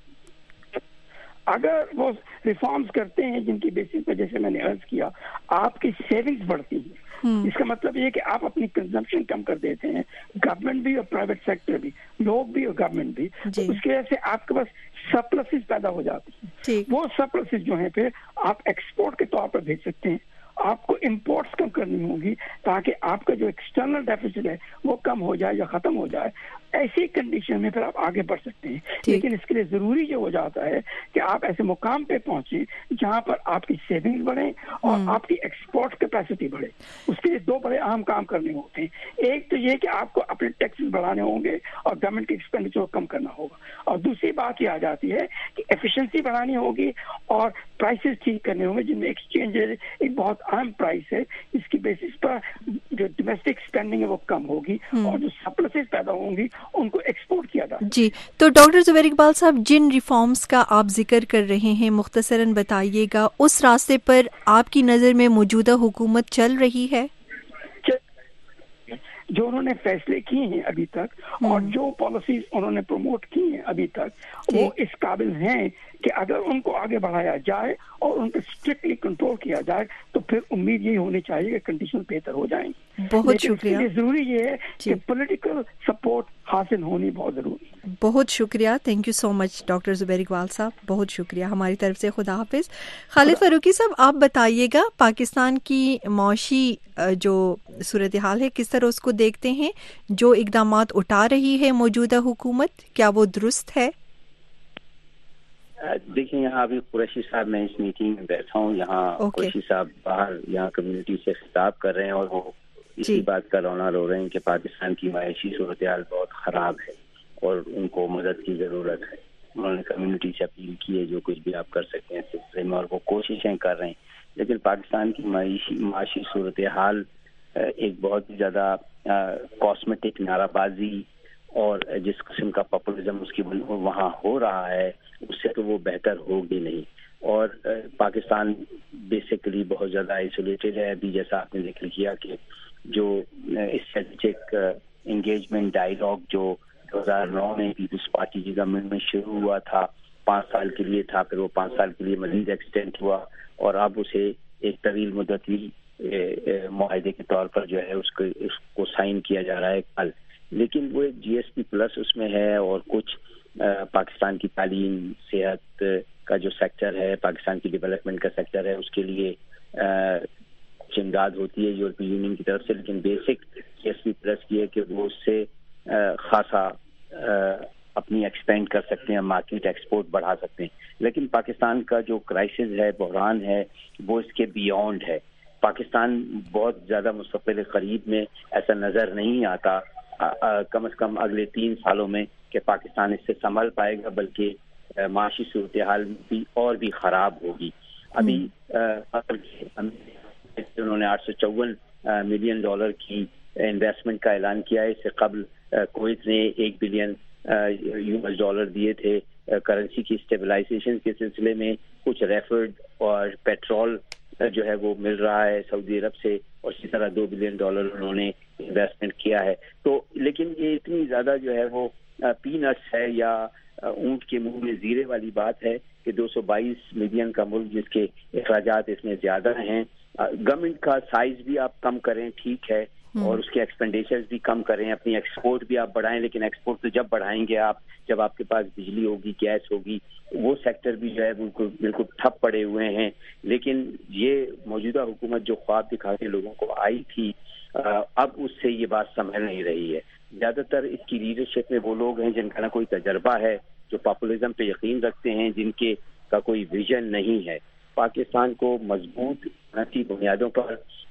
اگر وہ ریفارمز کرتے ہیں جن کی بیسس پہ جیسے میں نے عرض کیا آپ کی سیونگز بڑھتی ہیں، اس کا مطلب یہ کہ آپ اپنی کنزمپشن کم کر دیتے ہیں، گورنمنٹ بھی اور پرائیویٹ سیکٹر بھی، لوگ بھی اور گورنمنٹ بھی، تو اس کی وجہ سے آپ کے پاس سرپلسز پیدا ہو جاتی ہیں. وہ سرپلسز جو ہیں پھر آپ ایکسپورٹ کے طور پر بھیج سکتے ہیں. آپ کو امپورٹس کم کرنی ہوں گی تاکہ آپ کا جو ایکسٹرنل ڈیفیسٹ ہے وہ کم ہو جائے یا ختم ہو جائے. ایسی کنڈیشن میں پھر آپ آگے بڑھ سکتے ہیں، لیکن اس کے لیے ضروری یہ ہو جاتا ہے کہ آپ ایسے مقام پہ پہنچیں جہاں پر آپ کی سیونگ بڑھیں اور آپ کی ایکسپورٹ کیپیسٹی بڑھے. اس کے لیے دو بڑے اہم کام کرنے ہوتے ہیں. ایک تو یہ کہ آپ کو اپنے ٹیکسز بڑھانے ہوں گے اور گورنمنٹ کی ایکسپینڈیچر کو کم کرنا ہوگا، اور دوسری بات یہ آ جاتی ہے کہ ایفیشنسی بڑھانی ہوگی اور پرائسز ٹھیک کرنے ہوں گے، جن میں ایکسچینج ایک بہت اہم پرائس ہے. اس کی بیسس پر جو ڈومیسٹک اسپینڈنگ ہے وہ کم ہوگی اور جو سرپلسز پیدا ہوں گی ان کو ایکسپورٹ کیا جائے. جی تو ڈاکٹر زبیر اقبال صاحب، جن ریفارمز کا آپ ذکر کر رہے ہیں مختصراً بتائیے گا، اس راستے پر آپ کی نظر میں موجودہ حکومت چل رہی ہے؟ جو انہوں نے فیصلے کیے ہیں ابھی تک اور جو پالیسیز انہوں نے پروموٹ کی ہیں ابھی تک، وہ اس قابل ہیں کہ اگر ان کو آگے بڑھایا جائے اور ان کو اسٹرکٹلی کنٹرول کیا جائے تو پھر امید یہی ہونی چاہیے کہ کنڈیشن بہتر ہو جائیں گی. بہت شکریہ. ضروری یہ ہے کہ پولیٹیکل سپورٹ حاصل ہونی بہت ضروری ہے. بہت شکریہ. Thank you so much doctor Zubair Iqbal صاحب، بہت شکریہ ہماری طرف سے. خدا حافظ. خالد فاروقی صاحب، آپ بتائیے گا پاکستان کی معاشی جو صورتحال ہے کس طرح اس کو دیکھتے ہیں؟ جو اقدامات اٹھا رہی ہے موجودہ حکومت، کیا وہ درست ہے؟ دیکھیں، یہاں ابھی قریشی صاحب میں اس میٹنگ میں بیٹھا ہوں، یہاں قریشی صاحب باہر یہاں کمیونٹی سے خطاب کر رہے ہیں اور وہ اسی بات کا رونا رو رہے ہیں کہ پاکستان کی معاشی صورتحال بہت خراب ہے اور ان کو مدد کی ضرورت ہے. انہوں نے کمیونٹی سے اپیل کی ہے جو کچھ بھی آپ کر سکتے ہیں اس سلسلے میں، اور وہ کوششیں کر رہے ہیں. لیکن پاکستان کی معاشی صورتحال ایک بہت ہی زیادہ کاسمیٹک نعرہ بازی اور جس قسم کا پاپولزم اس کی وہاں ہو رہا ہے اس سے تو وہ بہتر ہوگی نہیں. اور پاکستان بیسیکلی بہت زیادہ آئسولیٹڈ ہے. ابھی جیسا آپ نے ذکر کیا کہ جو اسٹریٹجک انگیجمنٹ ڈائیلاگ جو 2009 میں پیپلز پارٹی کی گورنمنٹ میں شروع ہوا تھا 5 سال کے لیے تھا, پھر وہ 5 سال کے لیے مزید ایکسٹینڈ ہوا اور اب اسے ایک طویل مدتی معاہدے کے طور پر جو ہے اس کو سائن کیا جا رہا ہے کل. لیکن وہ GSP+ اس میں ہے اور کچھ پاکستان کی تعلیم, صحت کا جو سیکٹر ہے, پاکستان کی ڈیولپمنٹ کا سیکٹر ہے, اس کے لیے کچھ امداد ہوتی ہے یورپی یونین کی طرف سے. لیکن بیسک GSP+ یہ ہے کہ وہ اس سے خاصا اپنی ایکسپینڈ کر سکتے ہیں, مارکیٹ ایکسپورٹ بڑھا سکتے ہیں. لیکن پاکستان کا جو کرائسس ہے, بحران ہے, وہ اس کے بیونڈ ہے. پاکستان بہت زیادہ مستقبل قریب میں ایسا نظر نہیں آتا, کم از کم اگلے 3 سالوں میں, کہ پاکستان اس سے سنبھل پائے گا, بلکہ معاشی صورتحال بھی اور بھی خراب ہوگی. ابھی انہوں نے $854 ملین کی انویسٹمنٹ کا اعلان کیا ہے. اس سے قبل کویت نے $1 بلین دیے تھے کرنسی کی اسٹیبلائزیشن کے سلسلے میں. کچھ ریفرڈ اور پیٹرول جو ہے وہ مل رہا ہے سعودی عرب سے, اور اسی طرح $2 بلین انہوں نے انویسٹمنٹ کیا ہے. تو لیکن یہ اتنی زیادہ جو ہے وہ پی نٹس ہے یا اونٹ کے منہ میں زیرے والی بات ہے کہ 222 ملین کا ملک جس کے اخراجات اس میں زیادہ ہیں. گورنمنٹ کا سائز بھی آپ کم کریں ٹھیک ہے, اور اس کے ایکسپینڈیچرز بھی کم کریں, اپنی ایکسپورٹ بھی آپ بڑھائیں, لیکن ایکسپورٹ تو جب بڑھائیں گے آپ جب آپ کے پاس بجلی ہوگی, گیس ہوگی. وہ سیکٹر بھی جو ہے بالکل ٹھپ پڑے ہوئے ہیں. لیکن یہ موجودہ حکومت جو خواب دکھا کے لوگوں کو آئی تھی, اب اس سے یہ بات سنبھل نہیں رہی ہے. زیادہ تر اس کی لیڈرشپ میں وہ لوگ ہیں جن کا نہ کوئی تجربہ ہے, جو پاپولزم پہ یقین رکھتے ہیں, جن کے کا کوئی ویژن نہیں ہے. پاکستان کو مضبوط صنعتی بنیادوں پر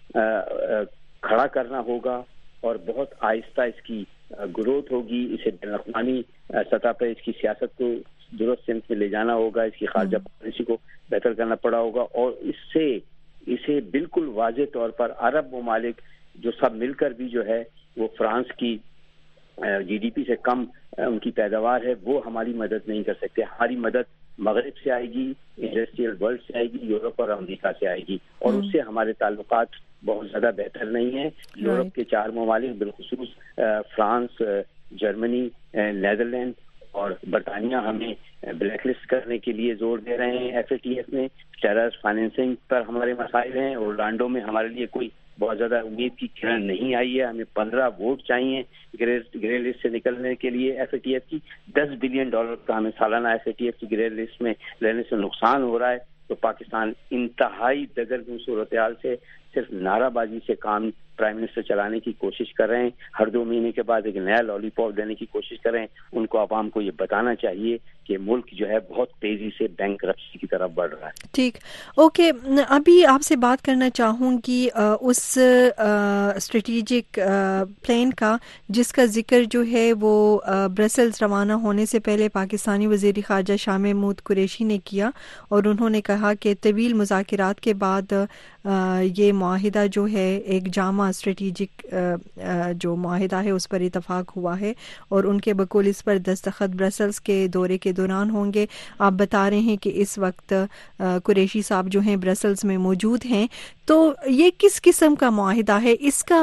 کھڑا کرنا ہوگا اور بہت آہستہ اس کی گروتھ ہوگی. اسے بین الاقوامی سطح پر اس کی سیاست کو درست سمت میں لے جانا ہوگا, اس کی خارجہ پالیسی کو بہتر کرنا پڑا ہوگا, اور اسے بالکل واضح طور پر عرب ممالک جو سب مل کر بھی جو ہے وہ فرانس کی GDP سے کم ان کی پیداوار ہے, وہ ہماری مدد نہیں کر سکتے. ہماری مدد مغرب سے آئے گی, انڈسٹریل ورلڈ سے آئے گی, یورپ اور امریکہ سے آئے گی, اور اس سے ہمارے تعلقات بہت زیادہ بہتر نہیں ہیں. یورپ کے 4 ممالک بالخصوص فرانس, جرمنی, نیدرلینڈ اور برطانیہ ہمیں بلیک لسٹ کرنے کے لیے زور دے رہے ہیں. FATF میں ٹیرر فائنینسنگ پر ہمارے مسائل ہیں. اورلانڈو میں ہمارے لیے کوئی بہت زیادہ امید کی کرن نہیں آئی ہے. ہمیں 15 ووٹ چاہیے گرے لسٹ سے نکلنے کے لیے. FATF کی $10 بلین کا ہمیں سالانہ FATF کی گرے لسٹ میں لینے سے نقصان ہو رہا ہے. تو پاکستان انتہائی دگرگوں صورتحال سے صرف نعرہ بازی سے کام پرائم منسٹر چلانے کی کوشش کر رہے ہیں. ہر 2 مہینے کے بعد ایک نیا لالی پاپ دینے کی کوشش کر رہے ہیں. ان کو عوام کو یہ بتانا چاہیے کہ ملک جو ہے بہت تیزی سے بینکرپسی کی طرف بڑھ رہا ہے. ٹھیک, اوکے. ابھی آپ سے بات کرنا چاہوں گی اس اسٹریٹجک پلان کا جس کا ذکر جو ہے وہ برسلز روانہ ہونے سے پہلے پاکستانی وزیر خارجہ شاہ محمود قریشی نے کیا, اور انہوں نے کہا کہ طویل مذاکرات کے بعد یہ معاہدہ جو ہے ایک جامع اسٹریٹجک جو معاہدہ ہے اس پر اتفاق ہوا ہے, اور ان کے بقول اس پر دستخط برسلز کے دورے کے دوران ہوں گے. آپ بتا رہے ہیں کہ اس وقت قریشی صاحب جو ہیں برسلز میں موجود ہیں, تو یہ کس قسم کا معاہدہ ہے, اس کا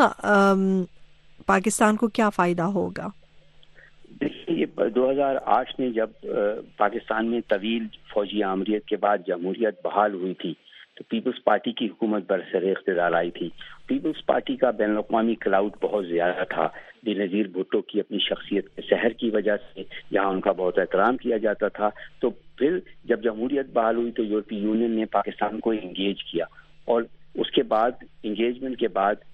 پاکستان کو کیا فائدہ ہوگا؟ دیکھیے, 2008 میں جب پاکستان میں طویل فوجی آمریت کے بعد جمہوریت بحال ہوئی تھی تو پیپلز پارٹی کی حکومت برسر اقتدار آئی تھی. پیپلز پارٹی کا بین الاقوامی کلاؤڈ بہت زیادہ تھا. بےنظیر بھٹو کی اپنی شخصیت کے سحر کی وجہ سے جہاں ان کا بہت احترام کیا جاتا تھا. تو پھر جب جمہوریت بحال ہوئی تو یورپی یونین نے پاکستان کو انگیج کیا, اور اس کے بعد انگیجمنٹ کے بعد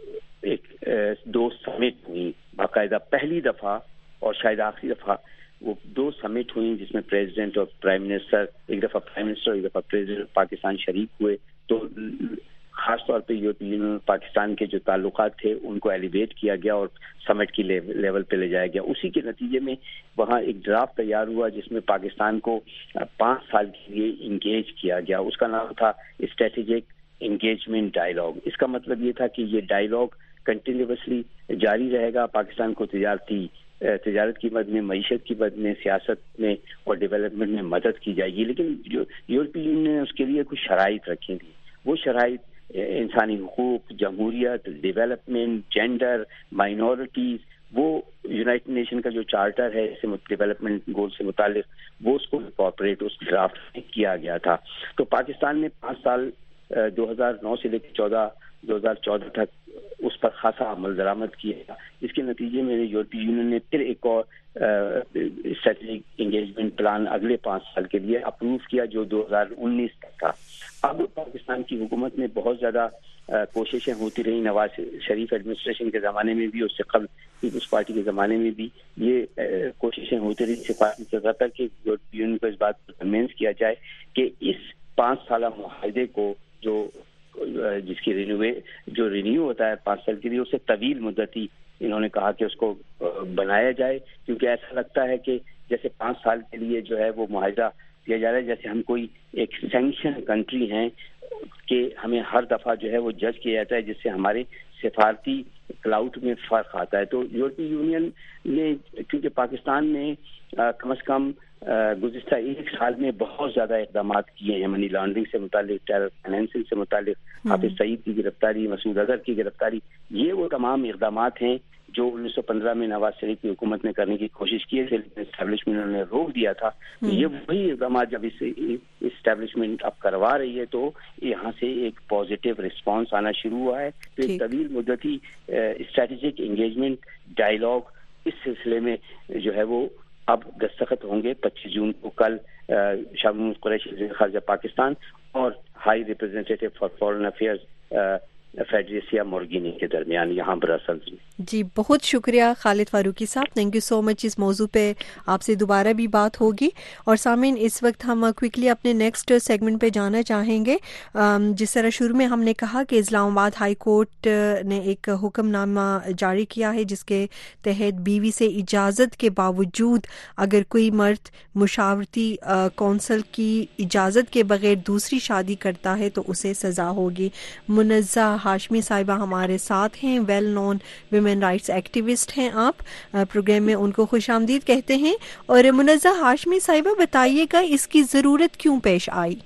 2 سمٹ ہوئی باقاعدہ. پہلی دفعہ اور شاید آخری دفعہ وہ 2 سمٹ ہوئی جس میں پریزیڈنٹ اور پرائم منسٹر, ایک دفعہ پرائم منسٹر ایک دفعہ پریزیڈنٹ پاکستان شریک ہوئے. تو خاص طور پہ یورپی یونین اور پاکستان کے جو تعلقات تھے ان کو ایلیویٹ کیا گیا اور سمٹ کی لیول پہ لے جایا گیا. اسی کے نتیجے میں وہاں ایک ڈرافٹ تیار ہوا جس میں پاکستان کو 5 سال کے لیے انگیج کیا گیا. اس کا نام تھا اسٹریٹجک انگیجمنٹ ڈائیلاگ. اس کا مطلب یہ تھا کہ یہ ڈائیلاگ کنٹینیوسلی جاری رہے گا. پاکستان کو تجارت کی مد میں, معیشت کی مد میں, سیاست میں اور ڈیولپمنٹ میں مدد کی جائے گی. لیکن جو یورپی یونین نے اس کے لیے کچھ شرائط رکھی تھی, وہ شرائط انسانی حقوق, جمہوریت, ڈیولپمنٹ, جینڈر, مائنورٹیز, وہ یونائٹڈ نیشن کا جو چارٹر ہے ڈیولپمنٹ گول سے متعلق, وہ اس کو انکارپوریٹ اس ڈرافٹ میں کیا گیا تھا. تو پاکستان نے 5 سال 2009 سے لے کے 2014 تک اس پر خاصا عمل درآمد کیا. اس کے نتیجے میں یورپی یونین نے پھر ایک اور اسٹریٹجک انگیجمنٹ پلان اگلے 5 سال کے لیے اپروو کیا, جو 2019 تک تھا. اب پاکستان کی حکومت میں بہت زیادہ کوششیں ہوتی رہی, نواز شریف ایڈمنسٹریشن کے زمانے میں بھی, اس سے قبل پیپلز پارٹی کے زمانے میں بھی یہ کوششیں ہوتی رہی سفارتی سطح پر کہ یورپی یونین کو اس بات پر کنوینس کیا جائے کہ اس 5 سالہ معاہدے کو جس کی رینیو ہوتا ہے 5 سال کے لیے, اسے طویل مدتی انہوں نے کہا کہ اس کو بنایا جائے, کیونکہ ایسا لگتا ہے کہ جیسے 5 سال کے لیے جو ہے وہ معاہدہ دیا جا رہا ہے جیسے ہم کوئی ایک سینکشن کنٹری ہیں کہ ہمیں ہر دفعہ جو ہے وہ جج کیا جاتا ہے, جس سے ہمارے سفارتی کلاؤٹ میں فرق آتا ہے. تو یورپی یونین نے, کیونکہ پاکستان نے کم از کم گزشتہ 1 سال میں بہت زیادہ اقدامات کیے ہیں, منی لانڈرنگ سے متعلق, ٹیرر فائنینسنگ سے متعلق, حافظ سعید کی گرفتاری, مسعود اظہر کی گرفتاری, یہ وہ تمام اقدامات ہیں جو 1915 میں نواز شریف کی حکومت نے کرنے کی کوشش کی تھی, لیکن اسٹیبلشمنٹ نے روک دیا تھا. یہ وہی اقدامات جب اسٹیبلشمنٹ اب کروا رہی ہے تو یہاں سے ایک پازیٹیو رسپانس آنا شروع ہوا ہے. تو ایک طویل مدتی اسٹریٹجک انگیجمنٹ ڈائیلاگ اس سلسلے میں جو ہے وہ اب دستخط ہوں گے 25 جون کو, کل شاہ محمود قریشی وزیر خارجہ پاکستان اور high representative for foreign affairs Federica Mogherini کے درمیان یہاں برسلز میں. جی بہت شکریہ خالد فاروقی صاحب, تھینک یو سو مچ. اس موضوع پہ آپ سے دوبارہ بھی بات ہوگی. اور سامعین, اس وقت ہم کوئکلی اپنے نیکسٹ سیگمنٹ پہ جانا چاہیں گے. جس طرح شروع میں ہم نے کہا کہ اسلام آباد ہائی کورٹ نے ایک حکم نامہ جاری کیا ہے جس کے تحت بیوی سے اجازت کے باوجود اگر کوئی مرد مشاورتی کونسل کی اجازت کے بغیر دوسری شادی کرتا ہے تو اسے سزا ہوگی. منزہ ہاشمی صاحبہ ہمارے ساتھ ہیں, well known women rights activist ہیں. آپ پروگرام میں ان کو خوش آمدید کہتے ہیں. اور منزہ ہاشمی صاحبہ بتائیے گا اس کی ضرورت کیوں پیش آئی؟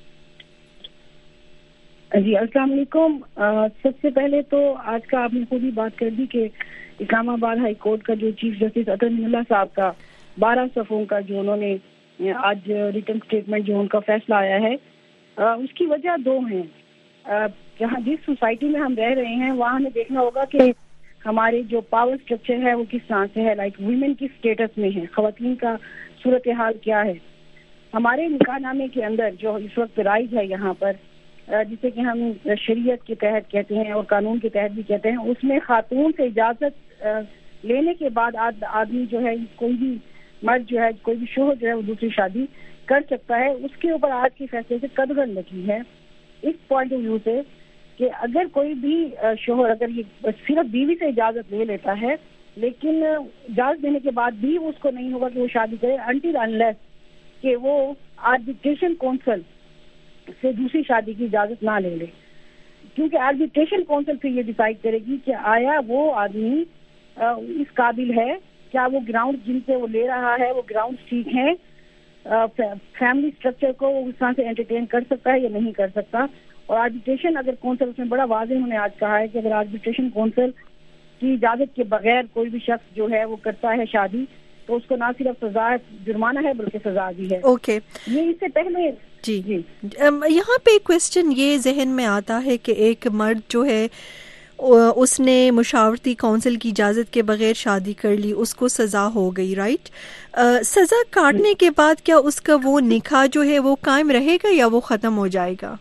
جی السلام علیکم. سب سے پہلے تو آج کا آپ نے خود ہی بات کر دی کہ اسلام آباد ہائی کورٹ کا جو چیف جسٹس عطا من اللہ صاحب کا 12 صفحوں کا جو انہوں نے آج ریٹن اسٹیٹمنٹ جو ان کا فیصلہ آیا ہے, اس کی وجہ 2 ہیں. جہاں جس سوسائٹی میں ہم رہ رہے ہیں وہاں ہمیں دیکھنا ہوگا کہ ہمارے جو پاور اسٹرکچر ہے وہ کس طرح سے ہے, لائک ویمن کی اسٹیٹس میں ہے, خواتین کا صورتحال کیا ہے. ہمارے نکاح نامے کے اندر جو اس وقت رائج ہے یہاں پر, جسے کہ ہم شریعت کے تحت کہتے ہیں اور قانون کے تحت بھی کہتے ہیں, اس میں خاتون سے اجازت لینے کے بعد آدمی جو ہے, کوئی بھی مرد جو ہے, کوئی بھی شوہر جو ہے وہ دوسری شادی کر سکتا ہے. اس کے اوپر آج کے فیصلے سے قدغن لگی ہے اس پوائنٹ آف ویو سے کہ اگر کوئی بھی شوہر اگر یہ صرف بیوی سے اجازت لے لیتا ہے لیکن اجازت دینے کے بعد بھی اس کو نہیں ہوگا کہ وہ شادی کرے انٹل انلیس کہ وہ آربیٹریشن کونسل سے دوسری شادی کی اجازت نہ لے لے, کیونکہ آربیٹریشن کونسل پھر یہ ڈیسائیڈ کرے گی کہ آیا وہ آدمی اس قابل ہے, کیا وہ گراؤنڈ جن سے وہ لے رہا ہے وہ گراؤنڈ ٹھیک ہیں, فیملی اسٹرکچر کو وہ اس طرح سے انٹرٹین کر سکتا ہے یا نہیں کر سکتا. اور آربیٹریشن اگر کونسل, اس میں بڑا واضح انہوں نے آج کہا ہے کہ اگر آربیٹریشن کونسل کی اجازت کے بغیر کوئی بھی شخص جو ہے وہ کرتا ہے شادی تو اس کو نہ صرف سزا جرمانہ ہے بلکہ سزا بھی ہے. اوکے, یہ اس سے پہلے جی یہاں پہ ایک کوشچن یہ ذہن میں آتا ہے کہ ایک مرد جو ہے اس نے مشاورتی کونسل کی اجازت کے بغیر شادی کر لی, اس کو سزا ہو گئی, رائٹ. سزا کاٹنے کے بعد کیا اس کا وہ نکاح جو ہے وہ قائم رہے گا یا وہ ختم ہو جائے گا؟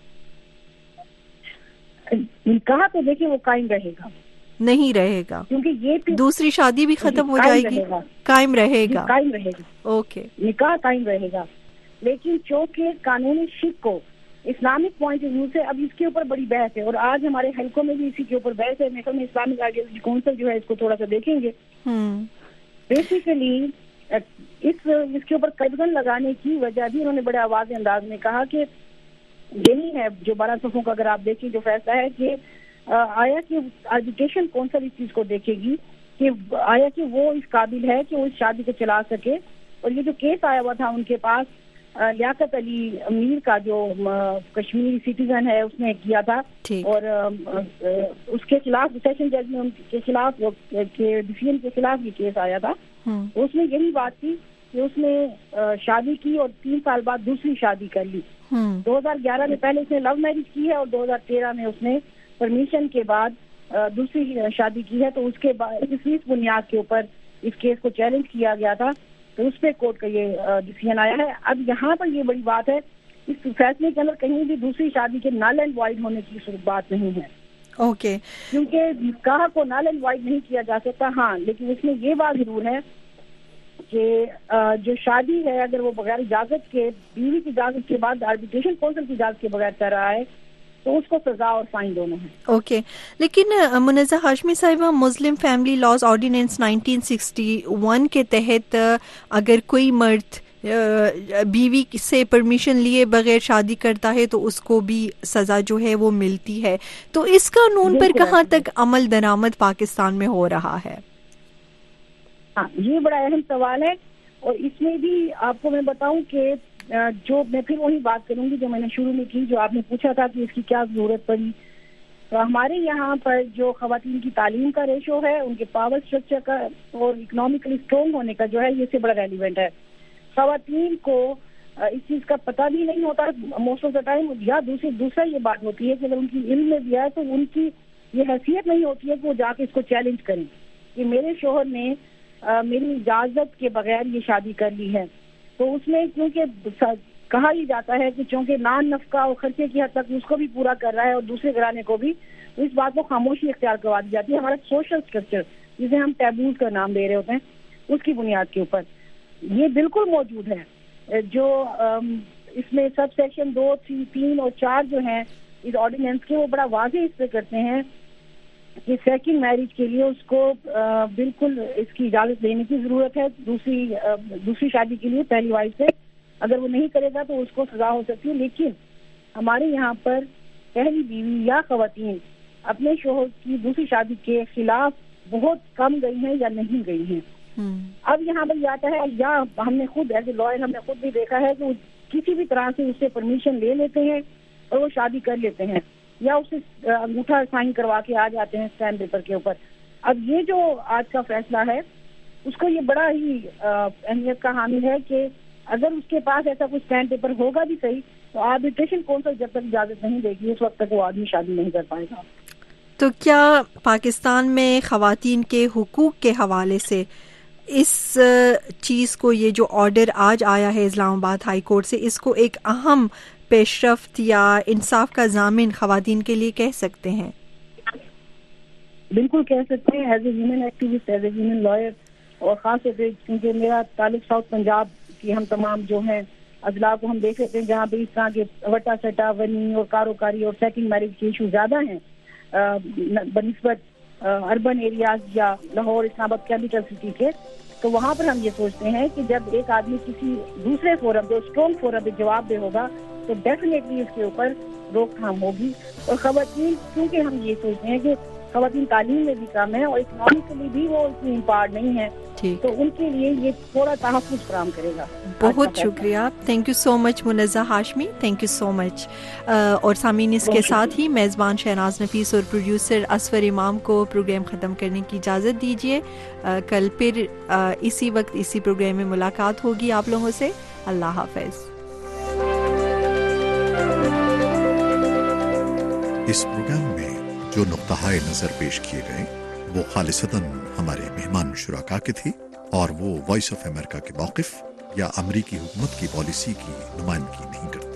نکاح تو دیکھیں وہ قائم رہے گا, نہیں رہے گا, کیونکہ یہ دوسری شادی بھی ختم ہو جائے گی, قائم رہے گا, قائم رہے گا. اوکے, نکاح قائم رہے گا, لیکن چونکہ قانونی شک کو اسلامک پوائنٹ آف ویو سے اب اس کے اوپر بڑی بحث ہے اور آج ہمارے حلقوں میں بھی اسی کے اوپر بحث ہے. میں اسلامک آئیڈیالوجی کونسل جو ہے اس کو تھوڑا سا دیکھیں گے. بیسیکلی اس کے اوپر قدغن لگانے کی وجہ بھی انہوں نے بڑے واضح انداز میں کہا کہ یہی ہے جو 12 صفحوں کا اگر آپ دیکھیں جو فیصلہ ہے کہ آیا کہ آربیٹریشن کونسل اس چیز کو دیکھے گی کہ آیا کہ وہ اس قابل ہے کہ وہ اس شادی کو چلا سکے. اور یہ جو کیس آیا ہوا تھا ان کے پاس لیاقت علی امیر کا جو کشمیری سٹیزن ہے اس نے کیا تھا, اور اس کے خلاف سیشن جج نے ان کے خلاف ڈیسیژن کے خلاف یہ کیس آیا تھا. اس میں یہی بات تھی کہ اس نے شادی کی اور 3 سال بعد دوسری شادی کر لی. 2011 میں پہلے اس نے لو میرج کی ہے اور 2013 میں اس نے پرمیشن کے بعد دوسری شادی کی ہے. تو اس کے بعد اس بنیاد کے اوپر اس کیس کو چیلنج کیا گیا تھا, تو اس پہ کورٹ کا یہ ڈیسیژن آیا ہے. اب یہاں پر یہ بڑی بات ہے, اس فیصلے کے اندر کہیں بھی دوسری شادی کے نل اینڈ وائڈ ہونے کی بات نہیں ہے. اوکے, کیونکہ نکاح کو نل اینڈ وائڈ نہیں کیا جا سکتا. ہاں, لیکن اس میں یہ بات ضرور ہے کہ جو شادی ہے اگر وہ بغیر اجازت کے, بیوی کی اجازت کے بعد آربیٹریشن کونسل کی اجازت کے بغیر کر رہا ہے تو اس کو سزا اور فائن دونوں ہیں. اوکے, لیکن منزہ ہاشمی صاحبہ, مسلم فیملی لاز آرڈیننس 1961 کے تحت اگر کوئی مرد بیوی سے پرمیشن لیے بغیر شادی کرتا ہے تو اس کو بھی سزا جو ہے وہ ملتی ہے. تو اس قانون پر کہاں تک عمل درآمد پاکستان میں ہو رہا ہے؟ ہاں, یہ بڑا اہم سوال ہے. اور اس میں بھی آپ کو میں بتاؤں کہ جو میں پھر وہی بات کروں گی جو میں نے شروع میں کی, جو آپ نے پوچھا تھا کہ اس کی کیا ضرورت پڑی. تو ہمارے یہاں پر جو خواتین کی تعلیم کا ریشو ہے, ان کے پاور اسٹرکچر کا اور اکنامکلی اسٹرانگ ہونے کا جو ہے, یہ سے بڑا ریلیونٹ ہے. خواتین کو اس چیز کا پتہ بھی نہیں ہوتا موسٹ آف دا ٹائم, یا دوسرا یہ بات ہوتی ہے کہ اگر ان کی علم میں بھی ہے تو ان کی یہ حیثیت نہیں ہوتی ہے کہ وہ جا کے اس کو چیلنج کریں کہ میرے شوہر نے میری اجازت کے بغیر یہ شادی کر لی ہے. تو اس میں کیونکہ کہا ہی جاتا ہے کہ چونکہ نان نفقہ اور خرچے کی حد تک اس کو بھی پورا کر رہا ہے اور دوسرے گھرانے کو بھی, تو اس بات کو خاموشی اختیار کروا دی جاتی ہے. ہمارا سوشل اسٹرکچر جسے ہم ٹیبوز کا نام دے رہے ہوتے ہیں, اس کی بنیاد کے اوپر یہ بالکل موجود ہے. جو اس میں سب سیکشن 2, 3 اور 4 جو ہیں اس آرڈیننس کے, وہ بڑا واضح اس پہ کرتے ہیں کہ سیکنڈ میرج کے لیے اس کو بالکل اس کی اجازت لینے کی ضرورت ہے. دوسری شادی کے لیے پہلی وائف سے اگر وہ نہیں کرے گا تو اس کو سزا ہو سکتی ہے. لیکن ہمارے یہاں پر پہلی بیوی یا خواتین اپنے شوہر کی دوسری شادی کے خلاف بہت کم گئی ہیں یا نہیں گئی ہیں. اب یہاں پر یہ آتا ہے, یا ہم نے خود ایز اے لائر ہم نے خود بھی دیکھا ہے کہ وہ کسی بھی طرح سے اس سے پرمیشن لے لیتے ہیں اور وہ شادی کر لیتے ہیں, یا اسے انگوٹھا سائن کروا کے آ جاتے ہیں اسٹیمپ پیپر کے اوپر. اب یہ جو آج کا فیصلہ ہے اس کو یہ بڑا ہی اہمیت کا حامل ہے کہ اگر اس کے پاس ایسا کوئی اسٹیمپ پیپر ہوگا بھی صحیح, تو آربیٹریشن کونسل جب تک اجازت نہیں دے گی اس وقت تک وہ آدمی شادی نہیں کر پائے گا. تو کیا پاکستان میں خواتین کے حقوق کے حوالے سے اس چیز کو, یہ جو آرڈر آج آیا ہے اسلام آباد ہائی کورٹ سے, اس کو ایک اہم پیش رفت یا انصاف کا ضامن خواتین کے لیے کہہ سکتے ہیں؟ بالکل کہہ سکتے ہیں. As a women activist, as a women lawyer, اور خاص طور پہ کیونکہ میرا تعلق ساؤتھ پنجاب کی ہم تمام جو ہیں اضلاع کو ہم دیکھ لیتے ہیں جہاں پہ اس طرح کے وٹا سٹا ونی اور کاروکاری اور سیکنڈ میرج کے ایشو زیادہ ہیں بنسبت اربن ایریاز یا لاہور, اسلام آباد کیپٹل سٹی کے. تو وہاں پر ہم یہ سوچتے ہیں کہ جب ایک آدمی کسی دوسرے فورم جو اسٹرانگ فورم پہ جواب دے ہوگا تو ڈیفینیٹلی اس کے اوپر روک تھام ہوگی. اور خواتین, کیونکہ ہم یہ سوچتے ہیں کہ خواتین تعلیم میں بھی کم ہے اور اکنامکلی بھی وہ اتنی امپارڈ نہیں ہے, تو ان کے لیے یہ تھوڑا تحفظ فراہم کرے گا. بہت شکریہ, thank you so much Munazza Hashmi, thank you so much. اور سامعین, اس کے ساتھ ہی میزبان شہناز نفیس اور پروڈیوسر اسفر امام کو پروگرام ختم کرنے کی اجازت دیجیے. کل پھر اسی وقت اسی پروگرام میں ملاقات ہوگی آپ لوگوں سے. اللہ حافظ. اس پروگرام میں جو نقطہ نظر پیش کیے گئے وہ خالصتاً ہمارے مہمان شرکا کے تھے اور وہ وائس آف امریکہ کے موقف یا امریکی حکومت کی پالیسی کی نمائندگی نہیں کرتے.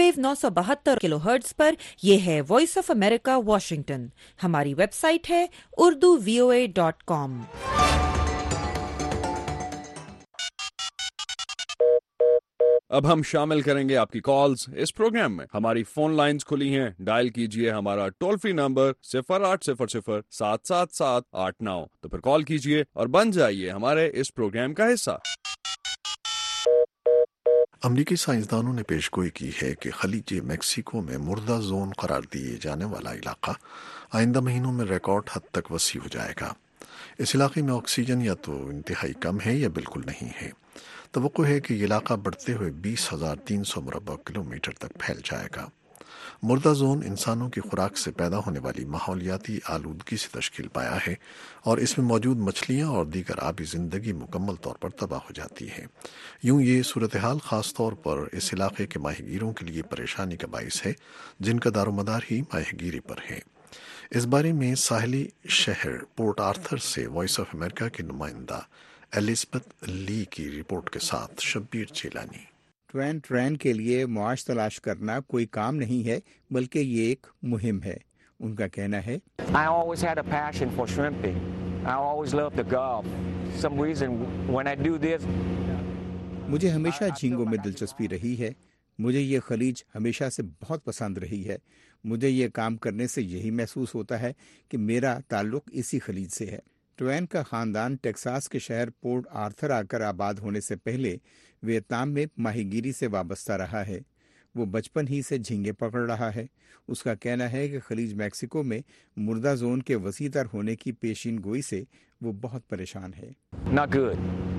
ویو 972 کلو ہرٹز پر. یہ ہے وائس آف امریکہ واشنگٹن. ہماری ویب سائٹ ہے urduvoa.com. اب ہم شامل کریں گے آپ کی کالز اس پروگرام میں. ہماری فون لائنز کھلی ہیں. ڈائل کیجئے ہمارا ٹول فری نمبر 0800-777-89. تو پھر کال کیجئے اور بن جائیے ہمارے اس پروگرام کا حصہ. امریکی سائنسدانوں نے پیشگوئی کی ہے کہ خلیج میکسیکو میں مردہ زون قرار دیے جانے والا علاقہ آئندہ مہینوں میں ریکارڈ حد تک وسیع ہو جائے گا. اس علاقے میں آکسیجن یا تو انتہائی کم ہے یا بالکل نہیں ہے. توقع ہے کہ یہ علاقہ بڑھتے ہوئے 20,300 مربع کلومیٹر تک پھیل جائے گا. مردہ زون انسانوں کی خوراک سے پیدا ہونے والی ماحولیاتی آلودگی سے تشکیل پایا ہے اور اس میں موجود مچھلیاں اور دیگر آبی زندگی مکمل طور پر تباہ ہو جاتی ہے. یوں یہ صورتحال خاص طور پر اس علاقے کے ماہی گیروں کے لیے پریشانی کا باعث ہے جن کا دار و مدار ہی ماہی گیری پر ہے. اس بارے میں ساحلی شہر پورٹ آرتھر سے وائس آف امریکہ کی نمائندہ ایلزبتھ لی کی رپورٹ کے ساتھ شبیر چیلانی. ٹرین کے لیے معاش تلاش کرنا کوئی کام نہیں ہے بلکہ یہ ایک مہم ہے. ان کا کہنا ہے I always had a passion for shrimping. I always loved the Gulf. Some reason when I do this. مجھے ہمیشہ جھینگوں میں دلچسپی رہی ہے. مجھے یہ خلیج ہمیشہ سے بہت پسند رہی ہے. مجھے یہ کام کرنے سے یہی محسوس ہوتا ہے کہ میرا تعلق اسی خلیج سے ہے. ٹوین کا خاندان ٹیکساس کے شہر پورٹ آرتھر آ کر آباد ہونے سے پہلے ویتنام میں ماہی گیری سے وابستہ رہا ہے. وہ بچپن ہی سے جھینگے پکڑ رہا ہے. اس کا کہنا ہے کہ خلیج میکسیکو میں مردہ زون کے وسیع تر ہونے کی پیشین گوئی سے وہ بہت پریشان ہے. Not good.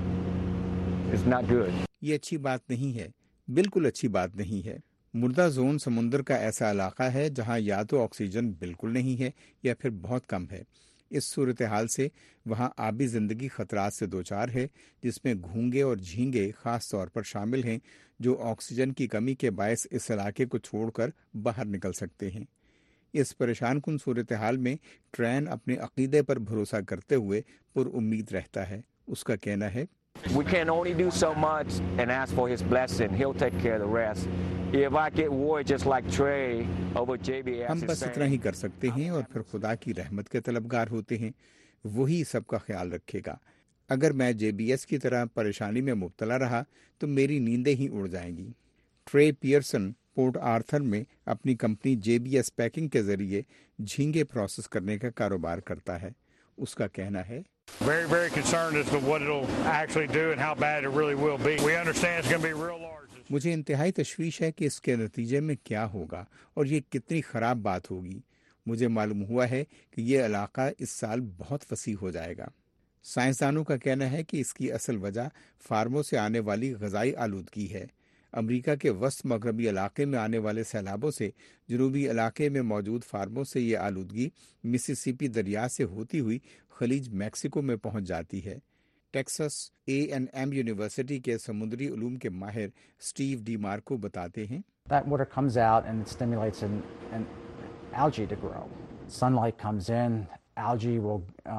It's not good. یہ اچھی بات نہیں ہے. بالکل اچھی بات نہیں ہے. مردہ زون سمندر کا ایسا علاقہ ہے جہاں یا تو آکسیجن بالکل نہیں ہے یا پھر بہت کم ہے. اس صورتحال سے وہاں آبی زندگی خطرات سے دوچار ہے جس میں گھونگے اور جھینگے خاص طور پر شامل ہیں جو آکسیجن کی کمی کے باعث اس علاقے کو چھوڑ کر باہر نکل سکتے ہیں. اس پریشان کن صورتحال میں ٹرین اپنے عقیدے پر بھروسہ کرتے ہوئے پر امید رہتا ہے. اس کا کہنا ہے We can only do so much and ask for his blessing. He'll take care of the rest. If I get worried just like Trey over JBS. ہم بس اتنا ہی کر سکتے ہیں اور پھر خدا کی رحمت کے طلبگار ہوتے ہیں. وہی سب کا خیال رکھے گا. اگر میں JBS کی طرح پریشانی میں مبتلا رہا تو میری نیندیں ہی اڑ جائیں گی. ٹرے پیئرسن پورٹ آرتھر میں اپنی کمپنی JBS پیکنگ کے ذریعے جھینگے پروسیس کرنے کا کاروبار کرتا ہے. اس کا کہنا ہے Very, very concerned as to what it'll actually do and how bad it really will be. We understand it's going to be real large. مجھے انتہائی تشویش ہے کہ اس کے نتیجے میں کیا ہوگا اور یہ کتنی خراب بات ہوگی. مجھے معلوم ہوا ہے کہ یہ علاقہ اس سال بہت وسیع ہو جائے گا. سائنسدانوں کا کہنا ہے کہ اس کی اصل وجہ فارموں سے آنے والی غذائی آلودگی ہے. امریکہ کے وسط مغربی علاقے میں آنے والے سیلابوں سے جنوبی علاقے میں موجود فارموں سے یہ آلودگی مسیسیپی دریا سے ہوتی ہوئی خلیج میکسیکو میں پہنچ جاتی ہے. ٹیکساس A&M یونیورسٹی کے سمندری علوم کے ماہر اسٹیو ڈی مارکو بتاتے ہیں That water comes out and it stimulates an algae to grow. Sunlight comes in, algae will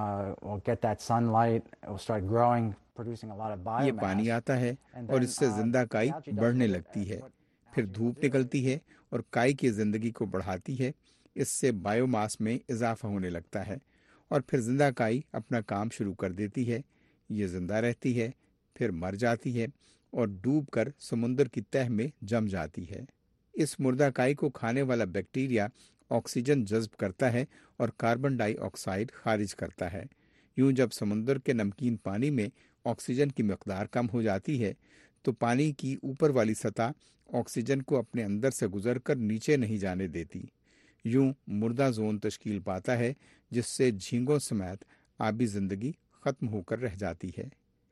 get that sunlight, it will start growing, producing a lot of biomass. یہ پانی آتا ہے اور اس سے زندہ کائی بڑھنے لگتی ہے. پھر دھوپ نکلتی ہے اور کائی کی زندگی کو بڑھاتی ہے. اس سے بایو ماس میں اضافہ ہونے لگتا ہے اور پھر زندہ کائی اپنا کام شروع کر دیتی ہے. یہ زندہ رہتی ہے، پھر مر جاتی ہے اور ڈوب کر سمندر کی تہہ میں جم جاتی ہے. اس مردہ کائی کو کھانے والا بیکٹیریا آکسیجن جذب کرتا ہے اور کاربن ڈائی آکسائڈ خارج کرتا ہے. یوں جب سمندر کے نمکین پانی میں آکسیجن کی مقدار کم ہو جاتی ہے تو پانی کی اوپر والی سطح آکسیجن کو اپنے اندر سے گزر کر نیچے نہیں جانے دیتی. یوں مردہ زون تشکیل پاتا ہے جس سے جھینگوں سمیت آبی زندگی ختم ہو کر رہ جاتی ہے.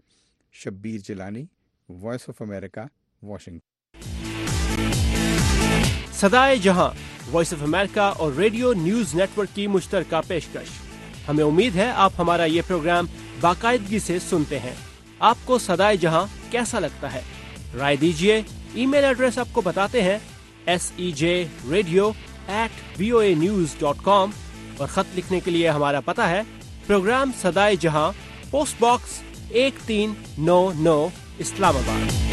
Shabbir Jilani, Voice of America, Washington. صدائے جہاں وائس آف امریکہ اور ریڈیو نیوز نیٹ ورک کی مشترکہ پیشکش. ہمیں امید ہے آپ ہمارا یہ پروگرام باقاعدگی سے سنتے ہیں. آپ کو صدائے جہاں کیسا لگتا ہے؟ رائے دیجیے. ای میل ایڈریس آپ کو بتاتے ہیں sejradio@voanews.com اور خط لکھنے کے لیے ہمارا پتہ ہے پروگرام صدائے جہاں، پوسٹ باکس 1399 اسلام آباد.